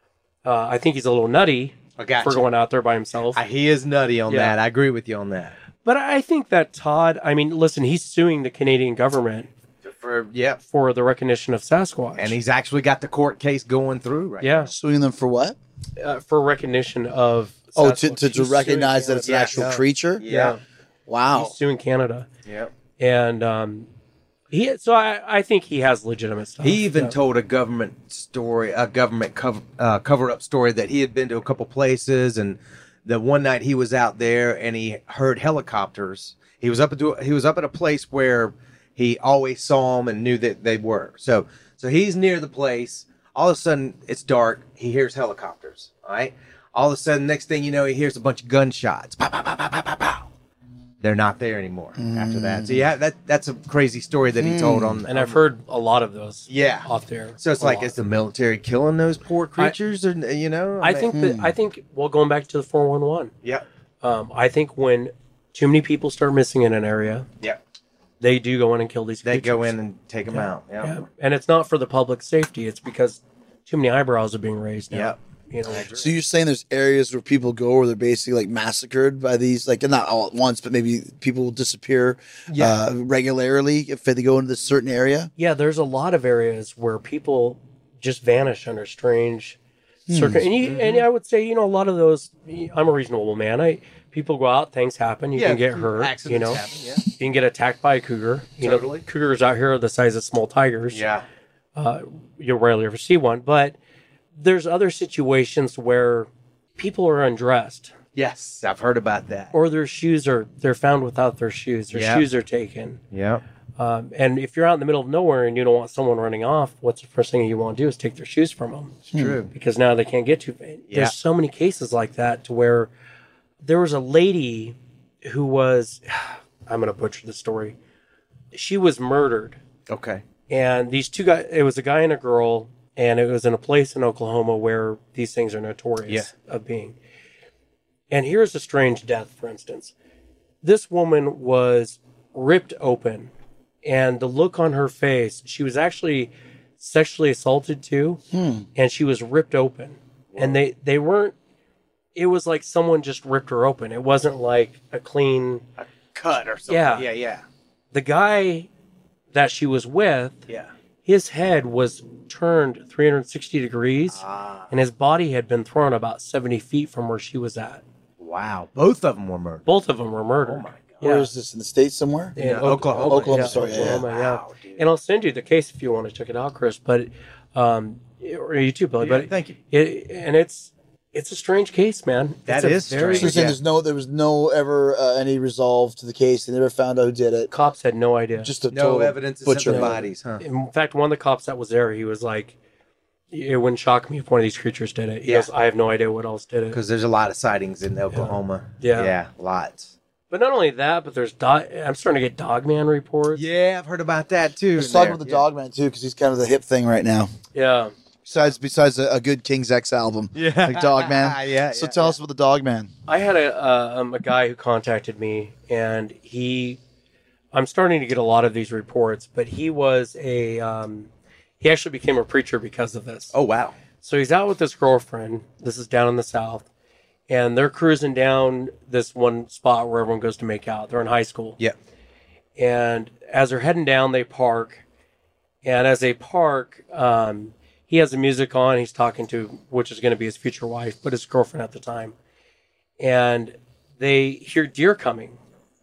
Speaker 4: Uh, I think he's a little nutty
Speaker 5: I got
Speaker 4: for
Speaker 5: you.
Speaker 4: going out there by himself.
Speaker 5: I, he is nutty on
Speaker 4: Yeah.
Speaker 5: that. I agree with you on that.
Speaker 4: but I think that Todd, I mean, listen, he's suing the Canadian government
Speaker 5: For yeah,
Speaker 4: for the recognition of Sasquatch.
Speaker 5: and he's actually got the court case going through right.
Speaker 4: yeah,
Speaker 1: Suing them for what?
Speaker 4: uh, for recognition of
Speaker 1: Oh, to,
Speaker 4: Sasquatch.
Speaker 1: to, to
Speaker 4: He's suing
Speaker 1: recognize that it's an
Speaker 4: Canada.
Speaker 1: actual
Speaker 5: Yeah.
Speaker 1: creature?
Speaker 5: now.
Speaker 4: Yeah,
Speaker 1: Wow.
Speaker 4: he's suing Canada,
Speaker 5: Yeah.
Speaker 4: and um, he. So I, I think he has legitimate stuff.
Speaker 5: He even
Speaker 4: Yeah.
Speaker 5: told a government story, a government cover uh, cover up story that he had been to a couple places, and the one night he was out there and he heard helicopters. He was up at he was up at a place where he always saw them and knew that they were. So so he's near the place. All of a sudden it's dark. He hears helicopters. All right. All of a sudden, next thing you know, he hears a bunch of gunshots. Pow, pow, pow, pow, pow, pow, pow. They're not there anymore after that. So yeah, that that's a crazy story that he told on.
Speaker 4: and I've heard a lot of those.
Speaker 5: Yeah.
Speaker 4: off there.
Speaker 5: So it's
Speaker 4: A
Speaker 5: like,
Speaker 4: lot.
Speaker 5: is the military killing those poor creatures, or you know?
Speaker 4: I
Speaker 5: mean-
Speaker 4: think that I think well, going back to the four one one.
Speaker 5: Yeah.
Speaker 4: Um, I think when too many people start missing in an area,
Speaker 5: Yeah.
Speaker 4: they do go in and kill these.
Speaker 5: They
Speaker 4: creatures.
Speaker 5: go in and take them out. Yeah.
Speaker 4: Yeah. And it's not for the public safety. It's because too many eyebrows are being raised. Now,
Speaker 5: Yeah.
Speaker 4: You know.
Speaker 1: So you're saying there's areas where people go where they're basically like massacred by these, like not all at once, but maybe people will disappear
Speaker 5: Yeah.
Speaker 1: uh, regularly if they go into this certain area?
Speaker 4: Yeah, there's a lot of areas where people just vanish under strange circum. And you, and I would say, you know, a lot of those. I'm a reasonable man. I people go out, things happen. You
Speaker 5: Yeah,
Speaker 4: can get hurt.
Speaker 5: accidents
Speaker 4: You know,
Speaker 5: happen, yeah.
Speaker 4: you can get attacked by a cougar. You
Speaker 5: Totally.
Speaker 4: know, cougars out here are the size of small tigers.
Speaker 5: Yeah.
Speaker 4: Uh, you'll rarely ever see one, but there's other situations where people are undressed
Speaker 5: Yes, I've heard about that.
Speaker 4: or their shoes are they're found without their shoes. Their
Speaker 5: Yeah.
Speaker 4: shoes are taken.
Speaker 5: Yeah.
Speaker 4: Um, and if you're out in the middle of nowhere and you don't want someone running off, what's the first thing you want to do is take their shoes from them
Speaker 5: It's true.
Speaker 4: because now they can't get to.
Speaker 5: Yeah.
Speaker 4: There's so many cases like that to where there was a lady who was, I'm going to butcher the story. She was murdered.
Speaker 5: Okay.
Speaker 4: And these two guys, it was a guy and a girl, and it was in a place in Oklahoma where these things are notorious of being. And here's a strange death, for instance. This woman was ripped open, and the look on her face, she was actually sexually assaulted too, and she was ripped open. And they, they weren't, it was like someone just ripped her open. It wasn't like a clean,
Speaker 5: Cut or something.
Speaker 4: Yeah.
Speaker 5: Yeah. Yeah.
Speaker 4: the guy that she was with,
Speaker 5: Yeah.
Speaker 4: his head was turned three hundred sixty degrees,
Speaker 5: Ah.
Speaker 4: and his body had been thrown about seventy feet from where she was at.
Speaker 5: Wow. Both of them were murdered.
Speaker 4: Both of them were murdered.
Speaker 5: Oh my God.
Speaker 1: Where
Speaker 4: Yeah.
Speaker 1: is this, in the States somewhere?
Speaker 4: In
Speaker 5: Yeah,
Speaker 4: Oklahoma,
Speaker 5: Oklahoma.
Speaker 1: Oklahoma,
Speaker 4: yeah,
Speaker 1: sorry, yeah, yeah.
Speaker 4: Oklahoma, yeah.
Speaker 5: Wow, dude.
Speaker 4: And I'll send you the case if you want to check it out, Chris. But um, or you too, Billy.
Speaker 5: Yeah,
Speaker 4: but
Speaker 5: thank you.
Speaker 4: It, and it's it's a strange case, man.
Speaker 5: That
Speaker 4: It's a
Speaker 5: is
Speaker 4: very-
Speaker 5: strange.
Speaker 1: So you're saying
Speaker 5: Yeah.
Speaker 1: there's no, there was no ever uh, any resolve to the case. They never found out who did it.
Speaker 4: Cops had no idea.
Speaker 1: Just a
Speaker 5: No
Speaker 1: total
Speaker 5: evidence except
Speaker 1: butcher.
Speaker 5: the bodies, huh?
Speaker 4: In fact, one of the cops that was there, he was like, "It wouldn't shock me if one of these creatures did it." He
Speaker 5: Yeah.
Speaker 4: goes, "I have no idea what else did it."
Speaker 5: Because there's a lot of sightings in Oklahoma.
Speaker 4: Yeah.
Speaker 5: Yeah, lots.
Speaker 4: But not only that, but there's dog. I'm starting to get Dogman reports.
Speaker 5: Yeah, I've heard about that too.
Speaker 1: Let's
Speaker 5: in
Speaker 1: talk
Speaker 5: there.
Speaker 1: about the
Speaker 5: Yeah.
Speaker 1: Dogman too, because he's kind of the hip thing right now.
Speaker 4: Yeah.
Speaker 1: Besides, besides a, a good King's X album,
Speaker 5: Yeah.
Speaker 1: like Dogman.
Speaker 5: Yeah,
Speaker 1: So
Speaker 5: yeah,
Speaker 1: tell
Speaker 5: yeah.
Speaker 1: us about the Dogman.
Speaker 4: I had a uh, um, a guy who contacted me, and he, I'm starting to get a lot of these reports, but he was a, um, he actually became a preacher because of this.
Speaker 5: Oh wow.
Speaker 4: So he's out with his girlfriend. This is down in the South, and they're cruising down this one spot where everyone goes to make out. They're in high school.
Speaker 5: Yeah.
Speaker 4: And as they're heading down, they park. And as they park, um, he has the music on. He's talking to, which is going to be his future wife, but his girlfriend at the time. And they hear deer coming.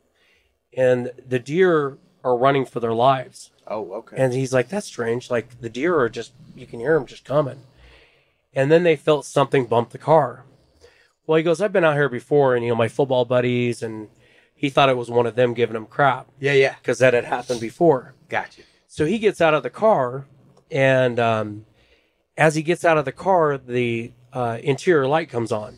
Speaker 4: And the deer are running for their lives.
Speaker 5: Oh, okay.
Speaker 4: And he's like, that's strange. Like, the deer are just, you can hear them just coming. And then they felt something bump the car. Well, he goes, I've been out here before, and, you know, my football buddies, and he thought it was one of them giving him crap
Speaker 5: yeah, yeah.
Speaker 4: because that had happened before.
Speaker 5: Gotcha.
Speaker 4: So he gets out of the car, and um, as he gets out of the car, the uh, interior light comes on.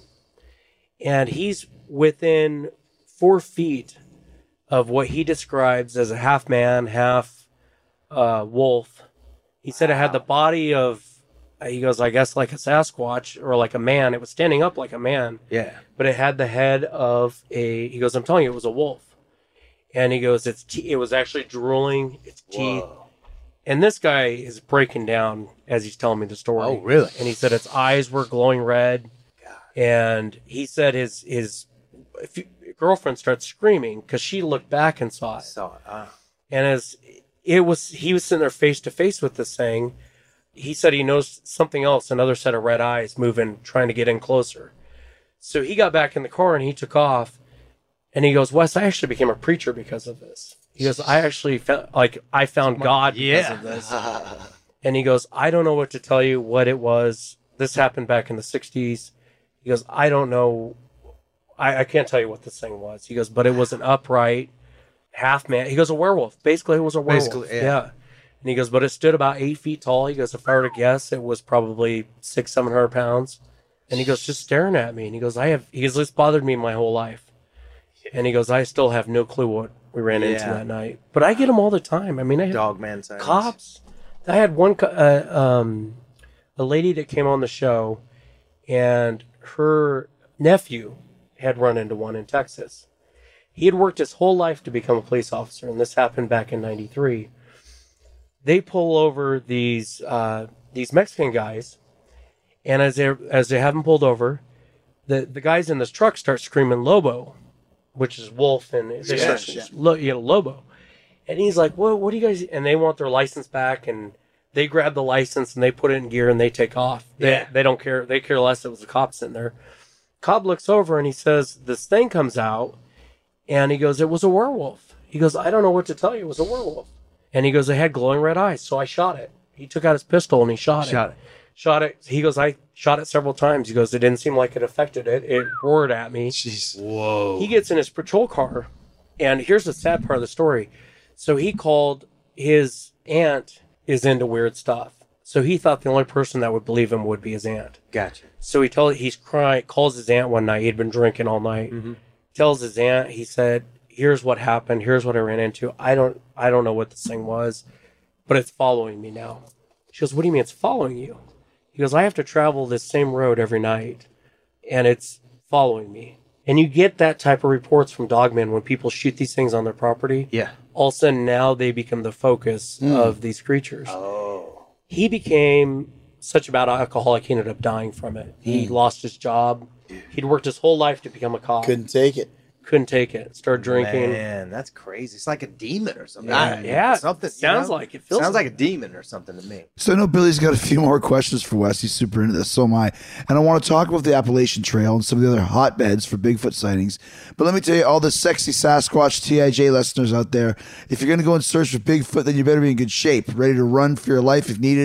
Speaker 4: And he's within four feet of what he describes as a half man, half uh, wolf. He said it had the body of, uh, he goes, I guess like a Sasquatch or like a man. It was standing up like a man,
Speaker 5: Yeah.
Speaker 4: but it had the head of a, he goes, I'm telling you, it was a wolf. And he goes, it's te- it was actually drooling, its teeth.
Speaker 5: Whoa.
Speaker 4: And this guy is breaking down as he's telling me the story.
Speaker 5: Oh, really?
Speaker 4: And he said its eyes were glowing red. And he said his his if you, girlfriend started screaming because she looked back and saw it.
Speaker 5: Saw it. Ah.
Speaker 4: And as it was, he was sitting there face to face with this thing. He said he knows something else, another set of red eyes moving, trying to get in closer. So he got back in the car and he took off. And he goes, Wes, I actually became a preacher because of this. He goes, I actually felt like I found God because
Speaker 5: Yeah.
Speaker 4: of this. And he goes, I don't know what to tell you what it was. This happened back in the sixties. He goes, I don't know. I, I can't tell you what this thing was. He goes, but it was an upright half man. He goes, a werewolf. Basically, it was a werewolf.
Speaker 5: Basically, yeah.
Speaker 4: And he goes, but it stood about eight feet tall. He goes, if I were to guess, it was probably six, seven hundred pounds. And he goes, just staring at me. And he goes, I have, he goes, this bothered me my whole life. And he goes, I still have no clue what we ran into
Speaker 5: Yeah.
Speaker 4: that night. But I get them all the time. I mean, I have
Speaker 5: Dogman sightings.
Speaker 4: cops. I had one, co- uh, um, a lady that came on the show, and her nephew had run into one in Texas. He had worked his whole life to become a police officer, and this happened back in ninety-three. They pull over these uh, these Mexican guys, and as they as they have them pulled over, the the guys in this truck start screaming "Lobo," which is wolf, and they
Speaker 1: Yeah,
Speaker 4: start
Speaker 1: yeah.
Speaker 4: lo- you know, Lobo. And he's like, "What? What do you guys?" And they want their license back, and they grab the license and they put it in gear and they take off. They,
Speaker 5: Yeah.
Speaker 4: they don't care. They care less. It was a cop sitting there. Cop looks over and he says, "This thing comes out," and he goes, "It was a werewolf." He goes, "I don't know what to tell you. It was a werewolf." And he goes, "It had glowing red eyes, so I shot it." He took out his pistol and he shot it.
Speaker 5: Shot it.
Speaker 4: Shot it. He goes, "I shot it several times." He goes, "It didn't seem like it affected it. It roared at me."
Speaker 1: Jeez.
Speaker 5: Whoa.
Speaker 4: He gets in his patrol car, and here's the sad part of the story. So he called, his aunt is into weird stuff. So he thought the only person that would believe him would be his aunt.
Speaker 5: Gotcha.
Speaker 4: So he told, he's crying, calls his aunt one night. He'd been drinking all night. Tells his aunt, he said, "Here's what happened. Here's what I ran into. I don't, I don't know what this thing was, but it's following me now." She goes, "What do you mean it's following you?" He goes, "I have to travel this same road every night, and it's following me." And you get that type of reports from Dogman when people shoot these things on their property.
Speaker 5: Yeah.
Speaker 4: All of a sudden, now they become the focus of these creatures.
Speaker 5: Oh.
Speaker 4: He became such a bad alcoholic, he ended up dying from it. He lost his job. He'd worked his whole life to become a cop.
Speaker 1: Couldn't take it.
Speaker 4: Couldn't take it. Started drinking.
Speaker 5: Man, that's crazy. It's like a demon or something.
Speaker 4: Yeah,
Speaker 5: I-
Speaker 4: yeah,
Speaker 5: Something. you
Speaker 4: sounds
Speaker 5: know?
Speaker 4: like it. Feels
Speaker 5: Sounds
Speaker 4: like
Speaker 5: like a demon or something to me.
Speaker 1: So I know Billy's got a few more questions for Wes. He's super into this. So am I. And I want to talk about the Appalachian Trail and some of the other hotbeds for Bigfoot sightings. But let me tell you, all the sexy Sasquatch T I J listeners out there, if you're going to go and search for Bigfoot, then you better be in good shape, ready to run for your life if needed.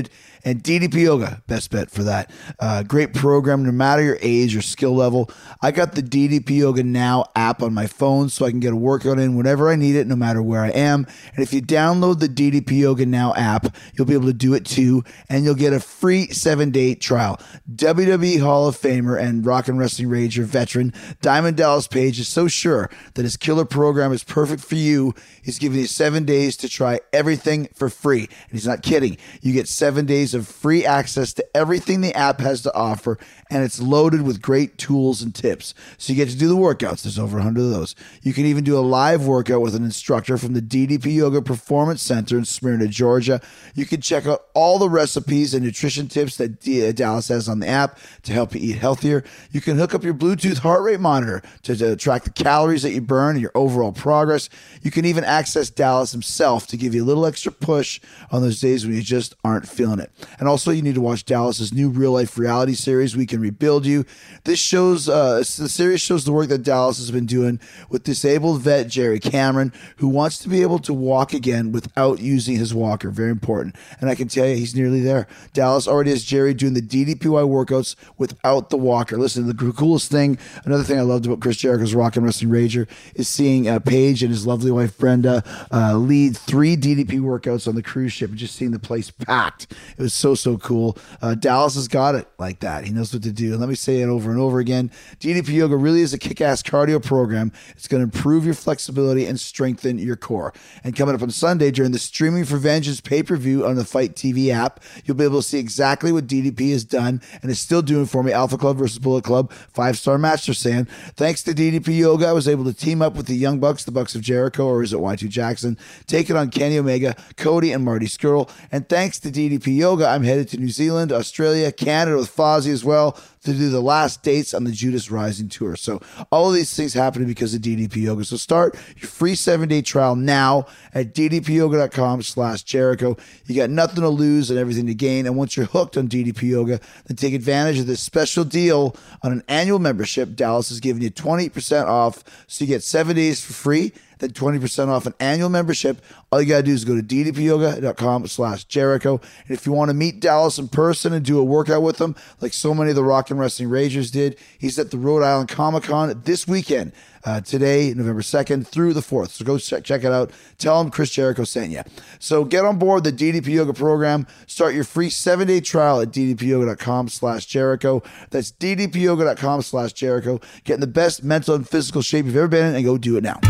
Speaker 1: And D D P Yoga, best bet for that. Uh, great program, no matter your age or skill level. I got the D D P Yoga Now app on my phone so I can get a workout in whenever I need it, no matter where I am. And if you download the D D P Yoga Now app, you'll be able to do it too, and you'll get a free seven-day trial. W W E Hall of Famer and Rock and Wrestling Rager veteran Diamond Dallas Page is so sure that his killer program is perfect for you. He's giving you seven days to try everything for free. And he's not kidding. You get seven days of free access to everything the app has to offer, and it's loaded with great tools and tips. So you get to do the workouts. There's over one hundred of those. You can even do a live workout with an instructor from the D D P Yoga Performance Center in Smyrna, Georgia. You can check out all the recipes and nutrition tips that D- Dallas has on the app to help you eat healthier. You can hook up your Bluetooth heart rate monitor to, to track the calories that you burn and your overall progress. You can even access Dallas himself to give you a little extra push on those days when you just aren't feeling it. And also, you need to watch Dallas's new real-life reality series, We Can Rebuild You. This shows, uh, the series shows the work that Dallas has been doing with disabled vet Jerry Cameron, who wants to be able to walk again without using his walker. Very important. And I can tell you, he's nearly there. Dallas already has Jerry doing the D D P Y workouts without the walker. Listen, the coolest thing, another thing I loved about Chris Jericho's Rock and Wrestling Rager is seeing uh, Paige and his lovely wife Brenda uh, lead three D D P workouts on the cruise ship and just seeing the place packed. It was so, so cool. Uh, Dallas has got it like that. He knows what to do. And let me say it over and over again. D D P Yoga really is a kick-ass cardio program. It's going to improve your flexibility and strengthen your core. And coming up on Sunday during the Streaming for Vengeance pay-per-view on the Fight T V app, you'll be able to see exactly what D D P has done and is still doing for me. Alpha Club versus Bullet Club, five-star match, they're saying. Thanks to D D P Yoga, I was able to team up with the Young Bucks, the Bucks of Jericho, or is it Y two Jackson, take it on Kenny Omega, Cody, and Marty Skrull. And thanks to D D P Yoga, I'm headed to New Zealand, Australia, Canada with Fozzy as well to do the last dates on the Judas Rising Tour. So all of these things happening because of D D P Yoga. So start your free seven-day trial now at ddpyoga.com slash Jericho. You got nothing to lose and everything to gain. And once you're hooked on D D P Yoga, then take advantage of this special deal on an annual membership. Dallas is giving you twenty percent off, so you get seven days for free, then twenty percent off an annual membership. All you got to do is go to ddpyoga.com slash Jericho. And if you want to meet Dallas in person and do a workout with him, like so many of the Rock and Wrestling Ragers did, he's at the Rhode Island Comic-Con this weekend, uh, today, November second through the fourth. So go check, check it out. Tell him Chris Jericho sent you. So get on board the D D P Yoga program. Start your free seven-day trial at ddpyoga.com slash Jericho. That's ddpyoga.com slash Jericho. Get in the best mental and physical shape you've ever been in, and go do it now.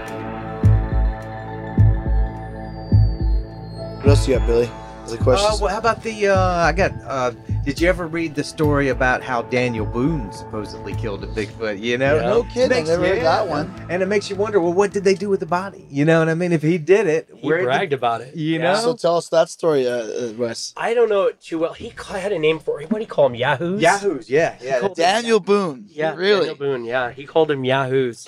Speaker 1: What else you got, Billy? Is there questions?
Speaker 5: Uh, well, how about the, uh, I got, uh, did you ever read the story about how Daniel Boone supposedly killed a Bigfoot, you know?
Speaker 4: Yeah.
Speaker 1: No kidding. I
Speaker 5: Makes-
Speaker 1: never heard
Speaker 5: yeah.
Speaker 1: that one.
Speaker 5: And it makes you wonder, well, what did they do with the body? You know what I mean? If he did it,
Speaker 4: He
Speaker 5: where
Speaker 4: bragged
Speaker 5: did,
Speaker 4: about it.
Speaker 5: you
Speaker 4: Yeah.
Speaker 5: know?
Speaker 1: So tell us that story, uh, uh, Wes.
Speaker 4: I don't know it too well. He ca- had a name for it. What do you call him? Yahoos?
Speaker 5: Yahoos, yeah, yeah.
Speaker 4: called
Speaker 5: that's-
Speaker 1: Daniel Boone.
Speaker 4: Yeah,
Speaker 1: Really?
Speaker 4: Daniel Boone. Yeah, he called him Yahoos.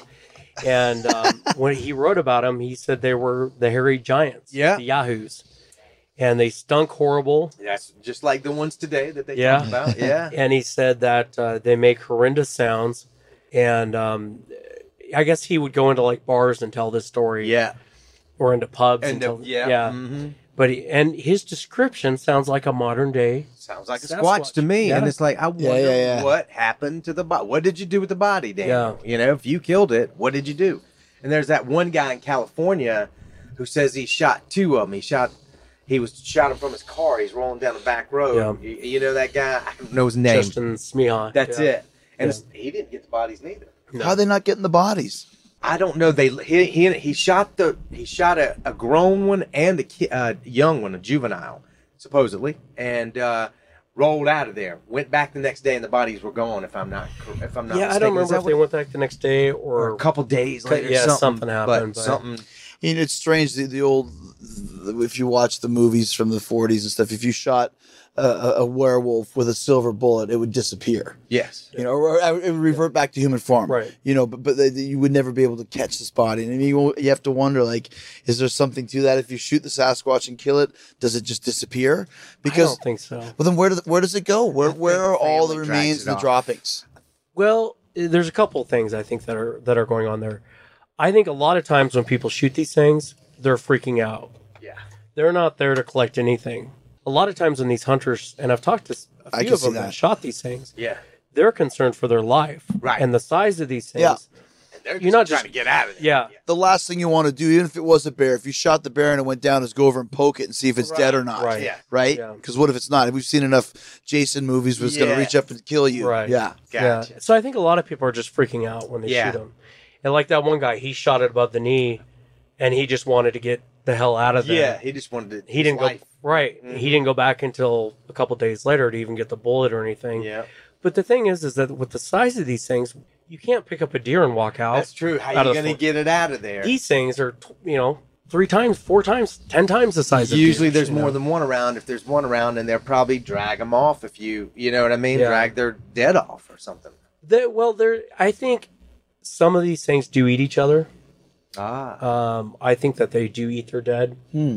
Speaker 4: And um, when he wrote about them, he said they were the hairy giants.
Speaker 5: Yeah.
Speaker 4: The Yahoos. And they stunk horrible.
Speaker 5: That's just like the ones today that they
Speaker 4: Yeah.
Speaker 5: talk about. Yeah.
Speaker 4: And he said that uh, they make horrendous sounds. And um, I guess he would go into like bars and tell this story.
Speaker 5: Yeah.
Speaker 4: Or into pubs.
Speaker 5: And
Speaker 4: And,
Speaker 5: the-
Speaker 4: tell,
Speaker 5: yeah.
Speaker 4: yeah.
Speaker 5: hmm
Speaker 4: But he, and his description sounds like a modern day.
Speaker 5: Sounds like a
Speaker 4: Sasquatch.
Speaker 5: Squatch to me.
Speaker 4: Yeah.
Speaker 5: And it's like, I wonder
Speaker 1: Yeah, yeah, yeah.
Speaker 5: what happened to the body. What did you do with the body, Daniel? You know, if you killed it, what did you do? And there's that one guy in California who says he shot two of them. He shot, he was shot him from his car. He's rolling down the back road. You, you know that guy? I don't know his name.
Speaker 4: Justin Smeha.
Speaker 5: That's
Speaker 4: Yeah.
Speaker 5: it. And
Speaker 4: Yeah.
Speaker 5: it's, he didn't get the bodies neither.
Speaker 4: No.
Speaker 1: How are they not getting the bodies?
Speaker 5: I don't know. They he he, he shot the he shot a, a grown one and a ki, uh, young one, a juvenile, supposedly, and uh, rolled out of there. Went back the next day, and the bodies were gone. If I'm not if I'm not
Speaker 4: Yeah, I
Speaker 5: mistaken.
Speaker 4: don't
Speaker 5: Is
Speaker 4: remember
Speaker 5: that
Speaker 4: if they
Speaker 5: what-
Speaker 4: went back the next day
Speaker 5: or
Speaker 4: or
Speaker 5: a couple days later.
Speaker 4: Yeah,
Speaker 5: something,
Speaker 4: something happened,
Speaker 5: But,
Speaker 4: but-
Speaker 5: something.
Speaker 1: You know, it's strange, the, the old, the, if you watch the movies from the forties and stuff, if you shot a, a, a werewolf with a silver bullet, it would disappear.
Speaker 5: Yes.
Speaker 1: You know, or, or it would revert back to human form.
Speaker 4: Right.
Speaker 1: You know, but but they, you would never be able to catch this body. And I mean, you, you have to wonder, like, is there something to that? If you shoot the Sasquatch and kill it, does it just disappear?
Speaker 4: I
Speaker 1: Because
Speaker 4: don't think so.
Speaker 1: well, then where do, where does it go? Where where are all the
Speaker 5: family drags
Speaker 1: remains
Speaker 5: it
Speaker 1: and the
Speaker 5: off.
Speaker 1: droppings?
Speaker 4: Well, there's a couple of things I think that are that are going on there. I think a lot of times when people shoot these things, they're freaking out.
Speaker 5: Yeah.
Speaker 4: They're not there to collect anything. a lot of times when these hunters, and I've talked to a
Speaker 1: I
Speaker 4: few
Speaker 1: can
Speaker 4: of
Speaker 1: see
Speaker 4: them that.
Speaker 1: that.
Speaker 4: shot these things,
Speaker 5: Yeah.
Speaker 4: they're concerned for their life.
Speaker 5: Right.
Speaker 4: And the size of these things.
Speaker 1: Yeah.
Speaker 5: They're
Speaker 4: You're not
Speaker 5: trying
Speaker 4: just-
Speaker 5: to get out of there.
Speaker 4: Yeah.
Speaker 1: The last thing you want to do, even if it was a bear, if you shot the bear and it went down, is go over and poke it and see if it's dead or not.
Speaker 4: Right.
Speaker 5: Yeah.
Speaker 1: Right?
Speaker 4: Yeah.
Speaker 1: Because what if it's not? We've seen enough Jason movies where it's going
Speaker 5: Yeah.
Speaker 1: to reach up and kill you.
Speaker 4: Right.
Speaker 1: Yeah.
Speaker 5: Gotcha.
Speaker 4: Yeah. So I think a lot of people are just freaking out when they
Speaker 5: Yeah.
Speaker 4: shoot them. And like that one guy, he shot it above the knee and he just wanted to get the hell out of there.
Speaker 5: Yeah, he just wanted to.
Speaker 4: He didn't
Speaker 5: life.
Speaker 4: go right. He didn't go back until a couple days later to even get the bullet or anything.
Speaker 5: Yeah,
Speaker 4: But the thing is, is that with the size of these things, you can't pick up a deer and walk out.
Speaker 5: that's true. How
Speaker 4: out
Speaker 5: you
Speaker 4: of the
Speaker 5: gonna
Speaker 4: fo-
Speaker 5: get it out of there?
Speaker 4: These things are, t- you know, three times, four times, ten times the size of
Speaker 5: Usually,
Speaker 4: deers,
Speaker 5: there's
Speaker 4: you
Speaker 5: more
Speaker 4: know?
Speaker 5: than one around. If there's one around, and they'll probably drag them off. If you, you know what I mean,
Speaker 4: Yeah.
Speaker 5: drag their dead off or something.
Speaker 4: They- well, there. I think some of these things do eat each other.
Speaker 5: Ah,
Speaker 4: Um, I think that they do eat their dead.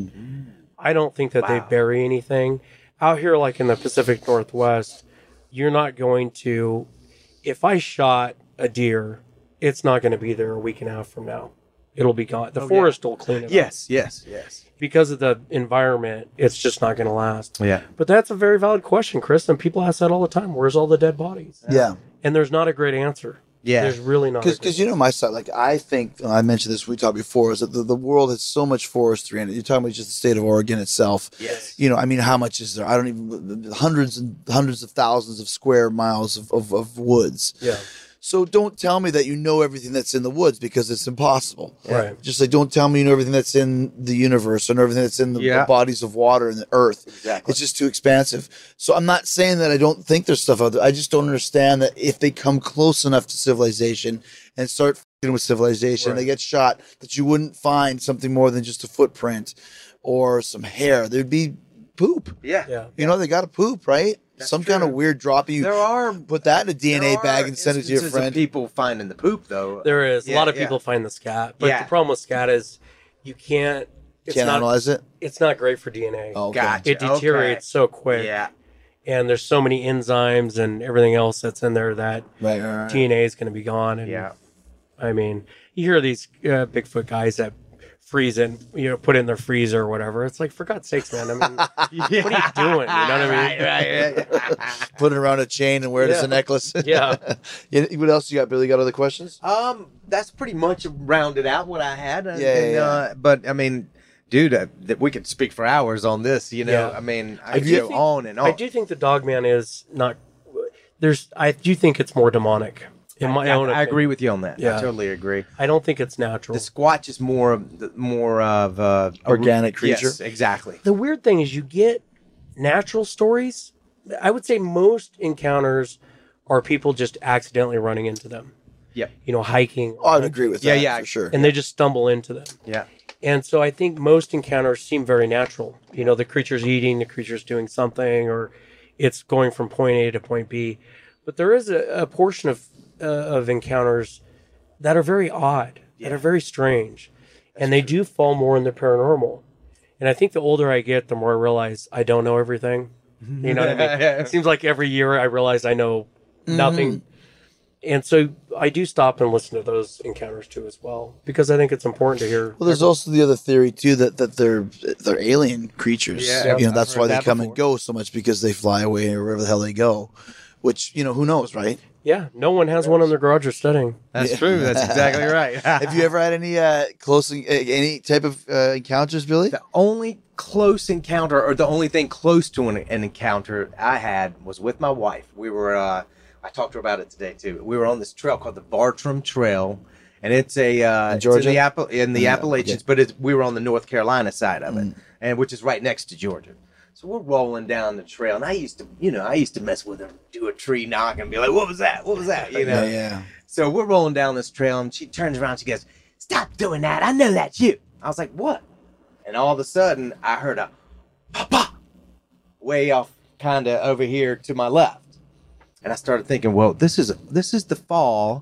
Speaker 4: I don't think that
Speaker 5: Wow.
Speaker 4: they bury anything. Out here, like in the Pacific Northwest, you're not going to. If I shot a deer, it's not going to be there a week and a half from now. It'll be gone. The
Speaker 5: Oh, yeah.
Speaker 4: forest will clean it up.
Speaker 5: yes, yes, yes.
Speaker 4: Because of the environment, it's just not going to last.
Speaker 5: Yeah.
Speaker 4: But that's a very valid question, Chris. And people ask that all the time. Where's all the dead bodies?
Speaker 1: Yeah.
Speaker 4: And there's not a great answer.
Speaker 5: Yeah.
Speaker 4: There's really not. a great-
Speaker 1: Because you know my side, like I think I mentioned this we talked before, is that the, the world has so much forestry in it. You're talking about just the state of Oregon itself.
Speaker 5: Yes.
Speaker 1: You know, I mean, how much is there? I don't even hundreds and hundreds of thousands of square miles of, of, of woods.
Speaker 4: Yeah.
Speaker 1: So don't tell me that you know everything that's in the woods because it's impossible.
Speaker 4: Right.
Speaker 1: Just like don't tell me you know everything that's in the universe and everything that's in the,
Speaker 5: Yeah.
Speaker 1: the bodies of water and the earth.
Speaker 5: Exactly.
Speaker 1: It's just too expansive. So I'm not saying that I don't think there's stuff out there. I just don't understand that if they come close enough to civilization and start f***ing with civilization,
Speaker 4: Right.
Speaker 1: they get shot, that you wouldn't find something more than just a footprint or some hair. There'd be poop.
Speaker 5: Yeah.
Speaker 4: Yeah.
Speaker 1: You know, they got to poop, right?
Speaker 5: That's
Speaker 1: Some kind of
Speaker 5: true.
Speaker 1: weird drop. You
Speaker 5: There are
Speaker 1: put that in a D N A
Speaker 5: there
Speaker 1: bag
Speaker 5: are
Speaker 1: and send it to your
Speaker 5: instances of
Speaker 1: friend.
Speaker 5: people finding the poop though.
Speaker 4: There is. a
Speaker 5: Yeah,
Speaker 4: lot of
Speaker 5: yeah.
Speaker 4: people find the scat. But
Speaker 5: Yeah.
Speaker 4: the problem with scat is you can't. It's
Speaker 1: Can't
Speaker 4: not,
Speaker 1: analyze it.
Speaker 4: It's not great for D N A.
Speaker 1: Oh, okay.
Speaker 5: Gotcha.
Speaker 4: It deteriorates so quick.
Speaker 5: Yeah.
Speaker 4: And there's so many enzymes and everything else that's in there that
Speaker 1: Right, right, right.
Speaker 4: D N A is going to be gone. And
Speaker 5: Yeah.
Speaker 4: I mean, you hear these uh, Bigfoot guys that freeze it, you know, put it in their freezer or whatever. It's like, for God's sakes, man. I mean, what are you doing? You know what I mean?
Speaker 5: Right, right, right.
Speaker 1: Put it around a chain and wear it as a necklace.
Speaker 4: Yeah.
Speaker 1: Yeah, what else you got, Billy? Got other questions?
Speaker 5: Um, that's pretty much rounded out what I had. And,
Speaker 1: Yeah, yeah,
Speaker 5: and,
Speaker 1: yeah.
Speaker 5: Uh, but I mean, dude, uh, that we could speak for hours on this. You know,
Speaker 4: Yeah.
Speaker 5: I mean, I
Speaker 4: I
Speaker 5: could
Speaker 4: do
Speaker 5: go
Speaker 4: think-
Speaker 5: on and on.
Speaker 4: I do think the Dogman is not. There's. I do think it's more demonic. In my
Speaker 5: I,
Speaker 4: own,
Speaker 5: I
Speaker 4: opinion.
Speaker 5: agree with you on that.
Speaker 4: Yeah.
Speaker 5: I totally agree.
Speaker 4: I don't think it's natural.
Speaker 5: The Squatch is more of the- more of uh, a
Speaker 1: Organic creature?
Speaker 5: Yes, exactly.
Speaker 4: The weird thing is you get natural stories. I would say most encounters are people just accidentally running into them.
Speaker 5: Yep.
Speaker 4: You know, hiking.
Speaker 1: Oh, I'd agree with
Speaker 5: Yeah,
Speaker 1: that.
Speaker 5: yeah.
Speaker 1: for sure.
Speaker 4: And they just stumble into them.
Speaker 5: Yeah.
Speaker 4: And so I think most encounters seem very natural. You know, the creature's eating, the creature's doing something, or it's going from point A to point B. But there is a, a portion of uh, of encounters that are very odd, that are very strange, and they do fall more in the paranormal. And I think the older I get, the more I realize I don't know everything. You know what I mean? It seems like every year I realize I know nothing. And so I do stop and listen to those encounters too as well, because I think it's important to hear.
Speaker 1: Well, there's also the other theory too that, that they're they're alien creatures.
Speaker 5: Yeah,
Speaker 1: you know
Speaker 5: I've
Speaker 1: that's
Speaker 5: heard
Speaker 1: why they
Speaker 5: that
Speaker 1: come
Speaker 5: before.
Speaker 1: and go so much because they fly away or wherever the hell they go. Which you know who knows, right?
Speaker 4: Yeah, no one has one in their garage or studying.
Speaker 5: That's
Speaker 1: Yeah.
Speaker 5: true. That's exactly right.
Speaker 1: Have you ever had any uh, close uh, any type of uh, encounters, Billy?
Speaker 5: The only close encounter, or the only thing close to an, an encounter I had, was with my wife. We were, uh, I talked to her about it today too. We were on this trail called the Bartram Trail, and it's a uh,
Speaker 1: In
Speaker 5: it's
Speaker 1: Georgia?
Speaker 5: in the, Appa- in the
Speaker 1: Yeah,
Speaker 5: Appalachians,
Speaker 1: okay.
Speaker 5: but it's, we were on the North Carolina side of it, and which is right next to Georgia. So we're rolling down the trail, and I used to, you know, I used to mess with her, do a tree knock, and be like, "What was that? What was that?" You know.
Speaker 1: Yeah, yeah.
Speaker 5: So we're rolling down this trail, and she turns around. She goes, "Stop doing that! I know that's you." I was like, "What?" And all of a sudden, I heard a "Papa" way off, kind of over here to my left, and I started thinking, "Well, this is this is the fall,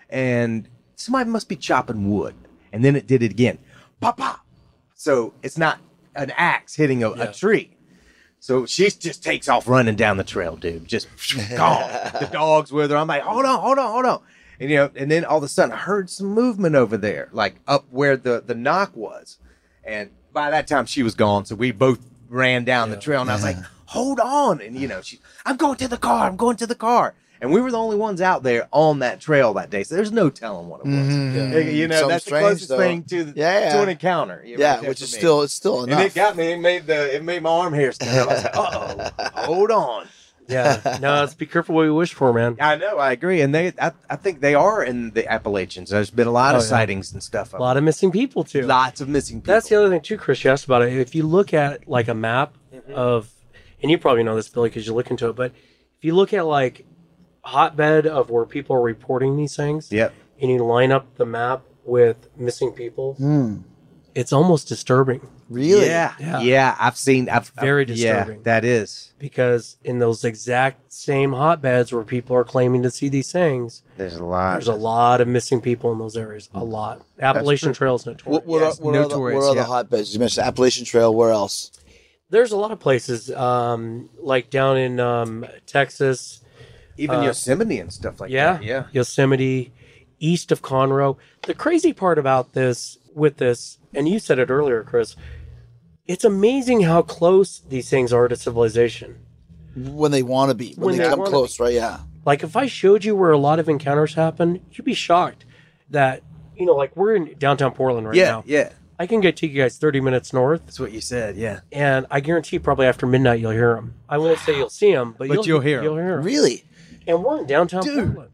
Speaker 5: and somebody must be chopping wood." And then it did it again, "Papa." So it's not an axe hitting a,
Speaker 4: Yeah.
Speaker 5: a tree. So she just takes off running down the trail, dude. Just gone. The dog's with her. I'm like, hold on, hold on, hold on. And you know, and then all of a sudden I heard some movement over there, like up where the, the knock was. And by that time she was gone. So we both ran down the trail, and I was like, hold on. And, you know, she, I'm going to the car. I'm going to the car. And we were the only ones out there on that trail that day. So there's no telling what it was.
Speaker 1: Mm-hmm.
Speaker 5: You know,
Speaker 1: Something
Speaker 5: that's the
Speaker 1: strange,
Speaker 5: closest
Speaker 1: though.
Speaker 5: thing to, the,
Speaker 1: Yeah, yeah.
Speaker 5: to an encounter. You know,
Speaker 1: Yeah,
Speaker 5: right
Speaker 1: which
Speaker 5: for
Speaker 1: is
Speaker 5: me.
Speaker 1: still it's still
Speaker 5: And
Speaker 1: enough.
Speaker 5: it got me. It made the it made my arm hair stand up. I was like, uh oh, hold on.
Speaker 4: Yeah. No, let's be careful what we wish for, man.
Speaker 5: I know, I agree, and they, I, I think they are in the Appalachians. There's been a lot
Speaker 4: Oh,
Speaker 5: of
Speaker 4: yeah.
Speaker 5: sightings and stuff.
Speaker 4: A lot of missing people too.
Speaker 5: lots of missing people.
Speaker 4: That's the other thing too, Chris. You asked about it. If you look at like a map of, and you probably know this, Billy, because you look into it. But if you look at like hotbed of where people are reporting these things,
Speaker 5: Yep.
Speaker 4: and you line up the map with missing people, it's almost disturbing
Speaker 1: Really?
Speaker 5: Yeah,
Speaker 4: Yeah.
Speaker 5: yeah, I've seen. I've,
Speaker 4: Very
Speaker 5: I've- yeah,
Speaker 4: disturbing.
Speaker 5: that is.
Speaker 4: because in those exact same hotbeds where people are claiming to see these things,
Speaker 5: There's a lot.
Speaker 4: there's a lot of missing people in those areas. A lot. Appalachian Trail is notorious.
Speaker 1: What, what,
Speaker 5: Yes,
Speaker 1: are, what, are the,
Speaker 5: notorious,
Speaker 1: what are the
Speaker 5: yeah.
Speaker 1: hotbeds? You mentioned Appalachian Trail. Where else?
Speaker 4: There's a lot of places, um, like down in um, Texas.
Speaker 5: Even
Speaker 4: uh,
Speaker 5: Yosemite and stuff like
Speaker 4: Yeah,
Speaker 5: that. Yeah.
Speaker 4: Yosemite, east of Conroe. The crazy part about this, with this, and you said it earlier, Chris, it's amazing how close these things are to civilization.
Speaker 1: When they want to be. When,
Speaker 4: When
Speaker 1: they,
Speaker 4: they
Speaker 1: come
Speaker 4: wanna
Speaker 1: close, right? Yeah.
Speaker 4: Like if I showed you where a lot of encounters happen, you'd be shocked that, you know, like we're in downtown Portland right
Speaker 5: Yeah,
Speaker 4: now.
Speaker 5: yeah.
Speaker 4: I can get to you guys thirty minutes north,
Speaker 5: That's what you said. Yeah.
Speaker 4: and I guarantee probably after midnight you'll hear them. I won't say you'll see them, but,
Speaker 5: But
Speaker 4: you'll,
Speaker 5: you'll hear 'em.
Speaker 4: You'll hear 'em.
Speaker 1: Really?
Speaker 4: And we're in downtown
Speaker 5: Dude.
Speaker 4: Portland.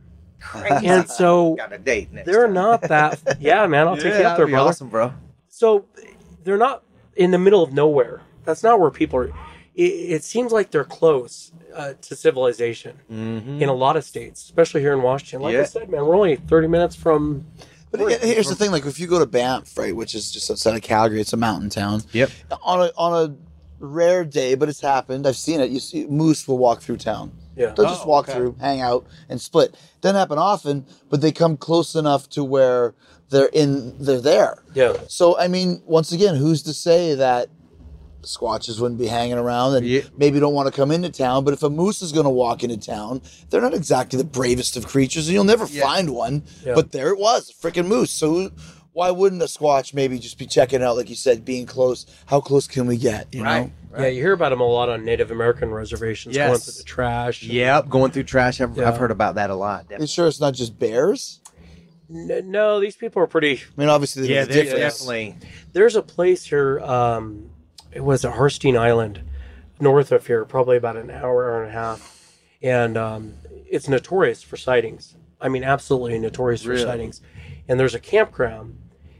Speaker 4: And so
Speaker 5: Got a date next
Speaker 4: they're
Speaker 5: time.
Speaker 4: not that. Yeah, man, I'll take you
Speaker 5: Yeah,
Speaker 4: up there,
Speaker 5: that'd be
Speaker 4: brother.
Speaker 5: awesome, bro.
Speaker 4: So they're not in the middle of nowhere. That's not where people are. It, it seems like they're close uh, to civilization in a lot of states, especially here in Washington. Like I
Speaker 5: Yeah.
Speaker 4: said, man, we're only thirty minutes from.
Speaker 1: But again, here's the thing: like if you go to Banff, right, which is just outside of Calgary, it's a mountain town.
Speaker 5: Yep.
Speaker 1: On a on a rare day, but it's happened. I've seen it. You see, moose will walk through town.
Speaker 4: Yeah.
Speaker 1: They'll just
Speaker 5: Oh,
Speaker 1: walk
Speaker 5: okay.
Speaker 1: through, hang out, and split. Doesn't happen often, but they come close enough to where they're in. They're there.
Speaker 4: Yeah.
Speaker 1: So I mean, once again, who's to say that Squatches wouldn't be hanging around and
Speaker 5: Yeah.
Speaker 1: maybe don't want to come into town? But if a moose is going to walk into town, they're not exactly the bravest of creatures, and you'll never find one.
Speaker 4: Yeah.
Speaker 1: But there it was, a freaking moose. So who, why wouldn't a Squatch maybe just be checking out, like you said, being close? How close can we get? You
Speaker 5: Right.
Speaker 1: know?
Speaker 4: Yeah, you hear about them a lot on Native American reservations, going
Speaker 5: Yes.
Speaker 4: through the trash.
Speaker 5: Yep. Going through trash. I've,
Speaker 4: Yeah.
Speaker 5: I've heard about that a lot.
Speaker 1: You
Speaker 5: Definitely.
Speaker 1: sure it's not just bears?
Speaker 4: N- No, these people are pretty.
Speaker 1: I mean, obviously,
Speaker 5: Yeah,
Speaker 1: there's a
Speaker 5: there's
Speaker 1: difference.
Speaker 5: definitely.
Speaker 4: There's a place here. Um, it was at Harstein Island, north of here, probably about an hour, hour and a half, and um, it's notorious for sightings. I mean, absolutely notorious for
Speaker 5: Really?
Speaker 4: sightings. And there's a campground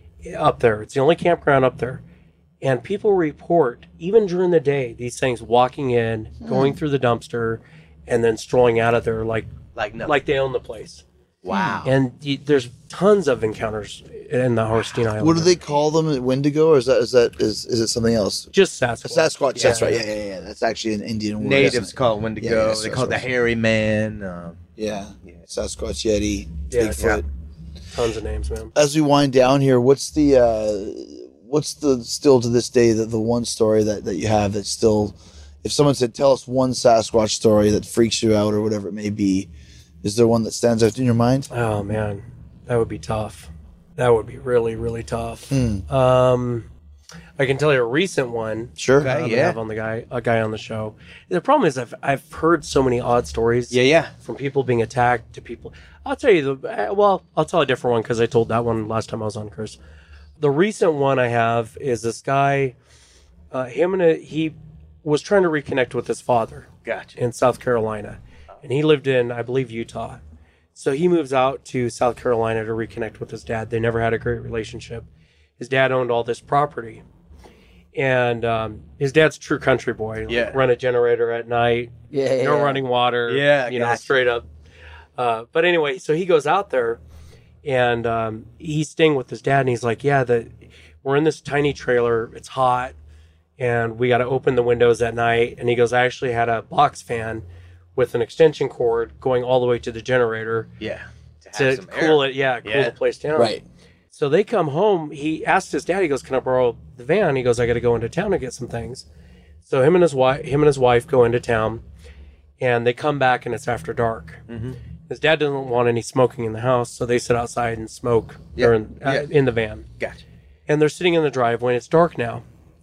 Speaker 4: up there. It's the only campground up there, and people report even during the day these things walking in, going through the dumpster, and then strolling out of there like
Speaker 5: Like no.
Speaker 4: like they own the place.
Speaker 5: wow.
Speaker 4: And y- there's tons of encounters in the Harstein Island.
Speaker 1: What do they call them? Wendigo, or is that is that is is it something else?
Speaker 4: Just Sasquatch.
Speaker 1: Sasquatch. That's
Speaker 4: Yeah.
Speaker 1: right. Yeah, yeah, yeah. That's actually an Indian word.
Speaker 5: Natives
Speaker 1: isn't it?
Speaker 5: call it Wendigo.
Speaker 1: Yeah, yeah,
Speaker 5: they call it the
Speaker 1: Sasquatch.
Speaker 5: hairy man. Um,
Speaker 1: Yeah.
Speaker 5: Yeah.
Speaker 1: Sasquatch, Yeti,
Speaker 4: Yeah,
Speaker 1: Bigfoot.
Speaker 4: Tons of names, man.
Speaker 1: As we wind down here, what's the uh, what's the still to this day the, the one story that, that you have that's still, if someone said, tell us one Sasquatch story that freaks you out or whatever it may be, is there one that stands out in your mind?
Speaker 4: Oh man, that would be tough. That would be really, really tough.
Speaker 1: Hmm.
Speaker 4: Um, I can tell you a recent one.
Speaker 1: Sure.
Speaker 5: Okay.
Speaker 4: uh, that I
Speaker 5: yeah.
Speaker 4: have on the guy, a guy on the show. The problem is I've I've heard so many odd stories.
Speaker 5: Yeah, yeah.
Speaker 4: From people being attacked to people. I'll tell you the uh, well. I'll tell a different one because I told that one last time I was on, Chris. The recent one I have is this guy. Uh, him and a, he was trying to reconnect with his father
Speaker 5: Gotcha.
Speaker 4: in South Carolina, and he lived in, I believe, Utah. So he moves out to South Carolina to reconnect with his dad. They never had a great relationship. His dad owned all this property, and um, his dad's a true country boy.
Speaker 5: Yeah.
Speaker 4: Run a generator at night.
Speaker 1: Yeah, yeah,
Speaker 4: No
Speaker 1: yeah.
Speaker 4: running water.
Speaker 5: Yeah,
Speaker 4: you know,
Speaker 5: gotcha.
Speaker 4: straight up. Uh, but anyway, so he goes out there, and um, he's staying with his dad, and he's like, "Yeah, the we're in this tiny trailer. It's hot, and we got to open the windows at night." And he goes, "I actually had a box fan with an extension cord going all the way to the generator
Speaker 5: Yeah. have
Speaker 4: to
Speaker 5: some
Speaker 4: cool
Speaker 5: air.
Speaker 4: it. Yeah, cool
Speaker 5: Yeah.
Speaker 4: the place down."
Speaker 1: Right.
Speaker 4: So they come home. He asks his dad. He goes, "Can I borrow the van?" He goes, "I got to go into town to get some things." So him and his wife, him and his wife go into town, and they come back, and it's after dark.
Speaker 5: Mhm.
Speaker 4: His dad doesn't want any smoking in the house, so they sit outside and smoke
Speaker 5: Yeah,
Speaker 4: or in, uh,
Speaker 5: yeah.
Speaker 4: in the van.
Speaker 5: Gotcha.
Speaker 4: And they're sitting in the driveway, and it's dark now.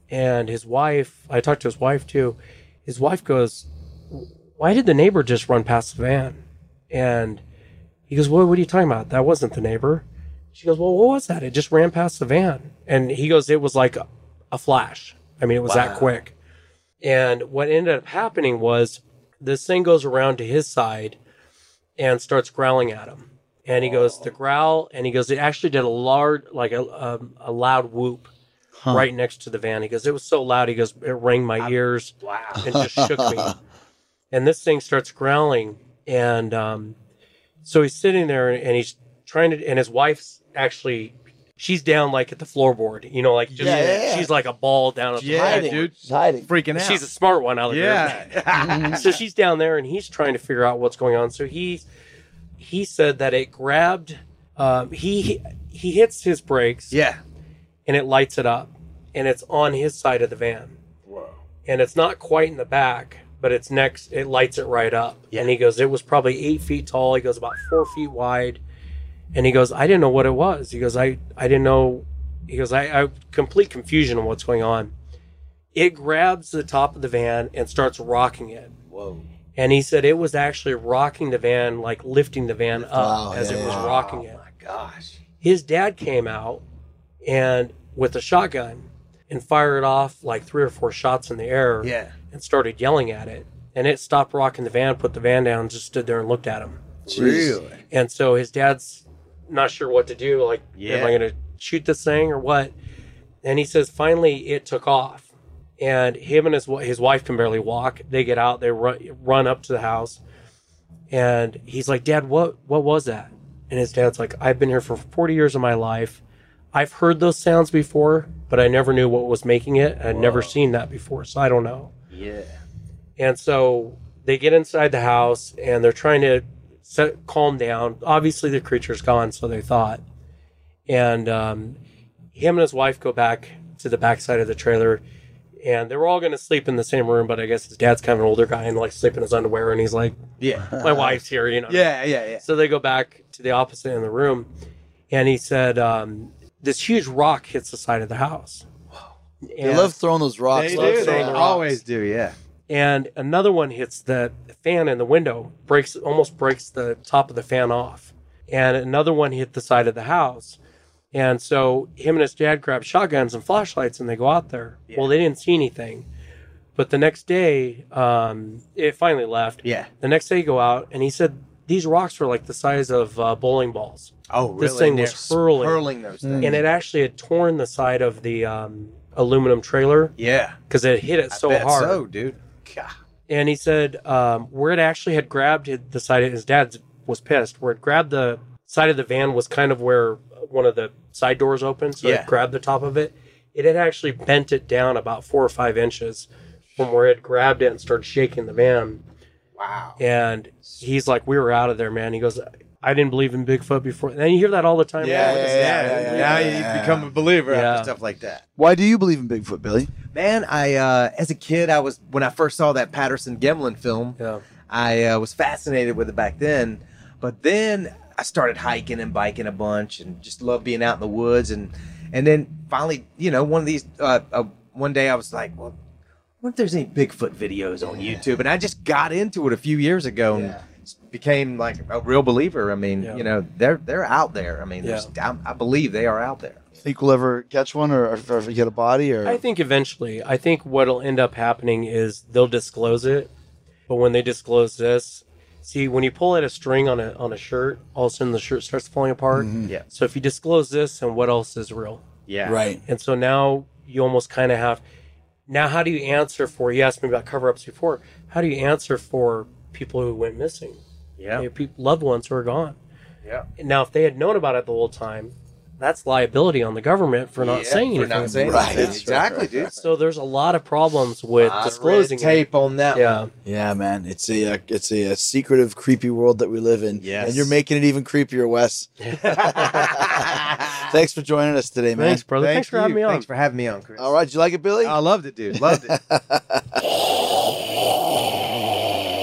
Speaker 4: And his wife, I talked to his wife too. His wife goes, "Why did the neighbor just run past the van?" And he goes, "Well, what are you talking about? That wasn't the neighbor." She goes, "Well, what was that? It just ran past the van." And he goes, "It was like a, a flash. I mean, it was wow. that quick." And what ended up happening was this thing goes around to his side and starts growling at him. And he goes, the growl, and he goes, it actually did a large, like a, a, a loud whoop huh. right next to the van. He goes, it was so loud. He goes, it rang my ears wow. and just shook me. And this thing starts growling. And um, so he's sitting there and, and he's trying to, and his wife's actually, she's down like at the floorboard, you know, like just,
Speaker 1: yeah, yeah, yeah.
Speaker 4: she's like a ball down at the
Speaker 5: yeah,
Speaker 4: floorboard.
Speaker 5: dude.
Speaker 1: She's hiding.
Speaker 5: Freaking out.
Speaker 4: She's a smart one out of
Speaker 5: yeah.
Speaker 4: there. So she's down there and he's trying to figure out what's going on. So he, he said that it grabbed, um, he, he hits his brakes.
Speaker 5: Yeah.
Speaker 4: And it lights it up. And it's on his side of the van.
Speaker 5: Whoa.
Speaker 4: And it's not quite in the back, but it's next, it lights it right up.
Speaker 5: Yeah.
Speaker 4: And he goes, it was probably eight feet tall. He goes, about four feet wide. And he goes, I didn't know what it was. He goes, I, I didn't know. He goes, I, I complete confusion on what's going on. It grabs the top of the van and starts rocking it.
Speaker 5: Whoa.
Speaker 4: And he said it was actually rocking the van, like lifting the van up
Speaker 1: wow,
Speaker 4: as
Speaker 1: yeah,
Speaker 4: it was
Speaker 1: yeah.
Speaker 4: rocking it.
Speaker 5: Oh my gosh.
Speaker 4: His dad came out and with a shotgun and fired off like three or four shots in the air.
Speaker 5: Yeah.
Speaker 4: And started yelling at it. And it stopped rocking the van, put the van down, just stood there and looked at him.
Speaker 5: Really?
Speaker 4: And so his dad's not sure what to do. Like,
Speaker 5: yeah.
Speaker 4: am I going to shoot this thing or what? And he says, finally, it took off. And him and his his wife can barely walk. They get out. They run, run up to the house. And he's like, Dad, what what was that? And his dad's like, I've been here for forty years of my life. I've heard those sounds before, but I never knew what was making it. I'd Whoa. never seen that before, so I don't know.
Speaker 5: Yeah.
Speaker 4: And so they get inside the house, and they're trying to set, calm down. Obviously, the creature's gone, so they thought. And um, him and his wife go back to the backside of the trailer, and they were all going to sleep in the same room, but I guess his dad's kind of an older guy and like sleep in his underwear, and he's like,
Speaker 5: yeah,
Speaker 4: my wife's here, you know.
Speaker 5: Yeah, yeah, yeah.
Speaker 4: So they go back to the opposite end of the room, and he said, um, this huge rock hits the side of the house.
Speaker 1: They love throwing those rocks.
Speaker 5: They
Speaker 4: Love
Speaker 5: do.
Speaker 4: throwing
Speaker 5: They
Speaker 4: the
Speaker 5: always
Speaker 4: rocks.
Speaker 5: do, yeah.
Speaker 4: And another one hits the fan in the window, breaks almost breaks the top of the fan off. And another one hit the side of the house. And so him and his dad grab shotguns and flashlights and they go out there.
Speaker 5: Yeah.
Speaker 4: Well, they didn't see anything. But the next day, um, it finally left.
Speaker 5: Yeah.
Speaker 4: The next day, he go out and he said these rocks were like the size of uh, bowling balls.
Speaker 5: Oh, really?
Speaker 4: This thing
Speaker 5: And
Speaker 4: was
Speaker 5: they're
Speaker 4: hurling.
Speaker 5: hurling those things.
Speaker 4: And it actually had torn the side of the um, aluminum trailer
Speaker 5: Yeah.
Speaker 4: because it hit it so
Speaker 5: I bet
Speaker 4: hard.
Speaker 5: so, dude. God.
Speaker 4: And he said um, where it actually had grabbed the side of his dad was pissed. Where it grabbed the side of the van was kind of where one of the side doors opened, so
Speaker 5: Yeah.
Speaker 4: it grabbed the top of it. It had actually bent it down about four or five inches from where it grabbed it and started shaking the van.
Speaker 5: Wow.
Speaker 4: And he's like, we were out of there, man. He goes, I didn't believe in Bigfoot before. And you hear that all the time.
Speaker 5: Yeah,
Speaker 4: now.
Speaker 5: yeah, yeah, yeah, Now
Speaker 1: yeah.
Speaker 5: you become a believer
Speaker 4: Yeah.
Speaker 5: after stuff like that.
Speaker 1: Why do you believe in Bigfoot, Billy?
Speaker 5: Man, I uh, as a kid, I was when I first saw that Patterson Gimlin film.
Speaker 4: Yeah.
Speaker 5: I uh, was fascinated with it back then, but then I started hiking and biking a bunch, and just loved being out in the woods. And and then finally, you know, one of these uh, uh, one day I was like, well, I wonder if there's any Bigfoot videos on YouTube, and I just got into it a few years ago and became like a real believer. I mean,
Speaker 4: Yeah.
Speaker 5: you know, they're they're out there. I mean,
Speaker 4: Yeah.
Speaker 5: there's I, I believe they are out there.
Speaker 1: Think we'll ever catch one, or, or, or get a body, or
Speaker 4: I think eventually. I think what'll end up happening is they'll disclose it. But when they disclose this, see, when you pull at a string on a on a shirt, all of a sudden the shirt starts falling apart.
Speaker 5: Yeah.
Speaker 4: So if you disclose this, and what else is real?
Speaker 5: Yeah.
Speaker 1: right?
Speaker 4: And so now you almost kind of have. Now, how do you answer for? You asked me about cover-ups before. How do you answer for people who went missing?
Speaker 5: Yeah.
Speaker 4: You know, people, loved ones who are gone.
Speaker 5: Yeah.
Speaker 4: Now, if they had known about it the whole time, that's liability on the government for not
Speaker 5: Yeah,
Speaker 4: saying
Speaker 5: for
Speaker 4: anything.
Speaker 5: not saying
Speaker 1: Right.
Speaker 5: anything. Exactly, dude.
Speaker 4: So there's a lot of problems with
Speaker 5: Lot of
Speaker 4: disclosing
Speaker 5: red tape on that.
Speaker 4: it. Yeah.
Speaker 5: one.
Speaker 1: Yeah, man, it's a uh, it's a, a secretive, creepy world that we live in.
Speaker 5: Yes.
Speaker 1: And you're making it even creepier, Wes. Thanks for joining us today, man.
Speaker 4: Thanks, brother.
Speaker 5: Thank
Speaker 4: Thanks for
Speaker 5: you.
Speaker 4: having me on.
Speaker 5: Thanks for having me on, Chris.
Speaker 1: All right, did you like it, Billy?
Speaker 5: I loved it, dude. Loved it.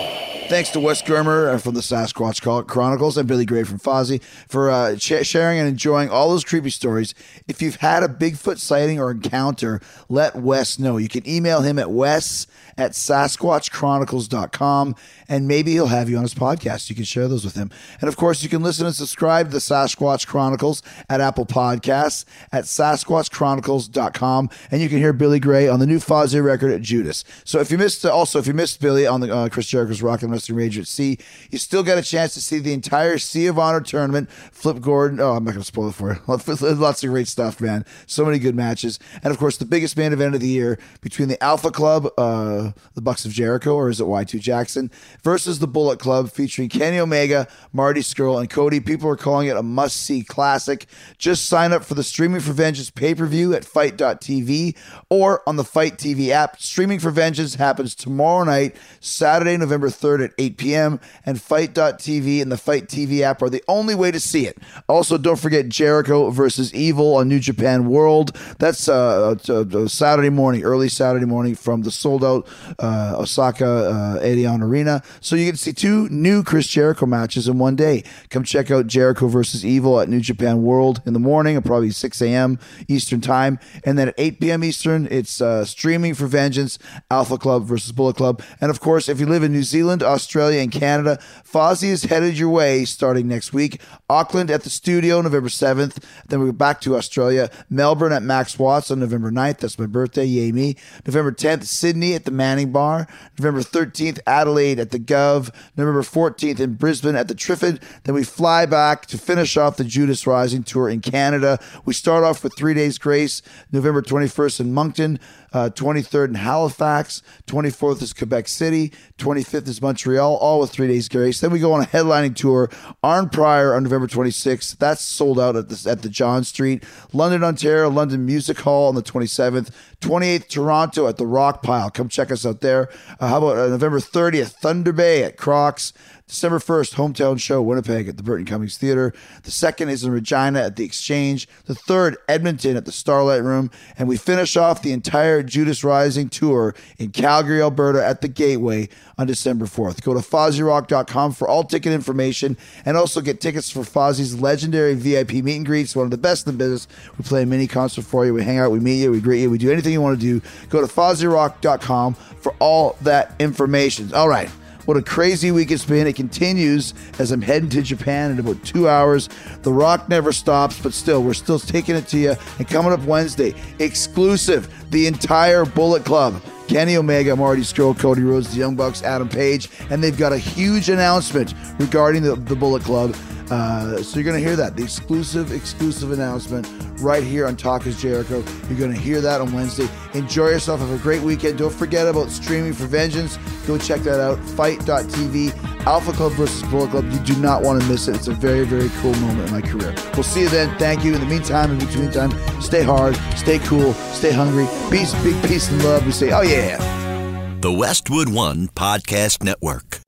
Speaker 1: Thanks to Wes Germer from the Sasquatch Chronicles and Billy Gray from Fozzy for uh, ch- sharing and enjoying all those creepy stories. If you've had a Bigfoot sighting or encounter, let Wes know. You can email him at wes at sasquatch chronicles dot com, and maybe he'll have you on his podcast. You can share those with him. And of course, you can listen and subscribe to the Sasquatch Chronicles at Apple Podcasts, at sasquatch chronicles dot com, and you can hear Billy Gray on the new Fozzy record at Judas. So if you missed, uh, also if you missed Billy on the uh, Chris Jericho's Rock and Wrestling Rage at Sea, you still got a chance to see the entire Sea of Honor tournament. Flip Gordon, oh, I'm not going to spoil it for you. Lots of great stuff, man. So many good matches. And of course, the biggest main event of the year between the Alpha Club, uh, the Bucks of Jericho, or is it Y two Jackson, versus the Bullet Club, featuring Kenny Omega, Marty Scurll, and Cody. People are calling it a must-see classic. Just sign up for the Streaming for Vengeance pay-per-view at fight dot t v or on the Fight T V app. Streaming for Vengeance happens tomorrow night, Saturday, November third at eight p.m., and Fight dot t v and the Fight T V app are the only way to see it. Also, don't forget Jericho versus Evil on New Japan World. That's uh, uh, Saturday morning, early Saturday morning from the sold-out uh, Osaka uh, Edion Arena. So you get to see two new Chris Jericho matches in one day. Come check out Jericho versus Evil at New Japan World in the morning, at probably six a.m. Eastern Time. And then at eight p.m. Eastern, it's uh, Streaming for Vengeance, Alpha Club versus Bullet Club. And of course, if you live in New Zealand, Australia, and Canada, Fozzy is headed your way starting next week. Auckland at the Studio, November seventh. Then we're back to Australia. Melbourne at Max Watts on November ninth. That's my birthday. Yay me. November tenth, Sydney at the Manning Bar. November thirteenth, Adelaide at the Gov. November fourteenth in Brisbane at the Triffid. Then we fly back to finish off the Judas Rising tour in Canada. We start off with Three Days Grace, November twenty-first in Moncton, uh, twenty-third in Halifax, twenty-fourth is Quebec City, twenty-fifth is Montreal, all with Three Days Grace. Then we go on a headlining tour, Arn Pryor on November twenty-sixth. That's sold out at the, at the John Street. London, Ontario, London Music Hall on the twenty-seventh. twenty-eighth, Toronto at the Rock Pile. Come check us out there. Uh, how about uh, November thirtieth, Thunder Bay at Crocs. December first, Hometown Show, Winnipeg at the Burton Cummings Theater. The second is in Regina at the Exchange. The third, Edmonton at the Starlight Room. And we finish off the entire Judas Rising tour in Calgary, Alberta at the Gateway on December fourth. Go to fozzy rock dot com for all ticket information, and also get tickets for Fozzy's legendary V I P meet and greets, one of the best in the business. We play a mini concert for you. We hang out, we meet you, we greet you, we do anything you want to do. Go to fozzy rock dot com for all that information. All right. What a crazy week it's been. It continues as I'm heading to Japan in about two hours. The Rock never stops, but still, we're still taking it to you. And coming up Wednesday, exclusive, the entire Bullet Club. Kenny Omega, Marty Scurll, Cody Rhodes, the Young Bucks, Adam Page, and they've got a huge announcement regarding the, the Bullet Club. Uh, so you're going to hear that, the exclusive, exclusive announcement right here on Talk is Jericho. You're going to hear that on Wednesday. Enjoy yourself. Have a great weekend. Don't forget about Streaming for Vengeance. Go check that out. fight dot t v. Alpha Club versus Bullet Club. You do not want to miss it. It's a very, very cool moment in my career. We'll see you then. Thank you. In the meantime, in between time, stay hard, stay cool, stay hungry. Peace, big peace and love. We say, oh yeah.
Speaker 7: The Westwood One Podcast Network.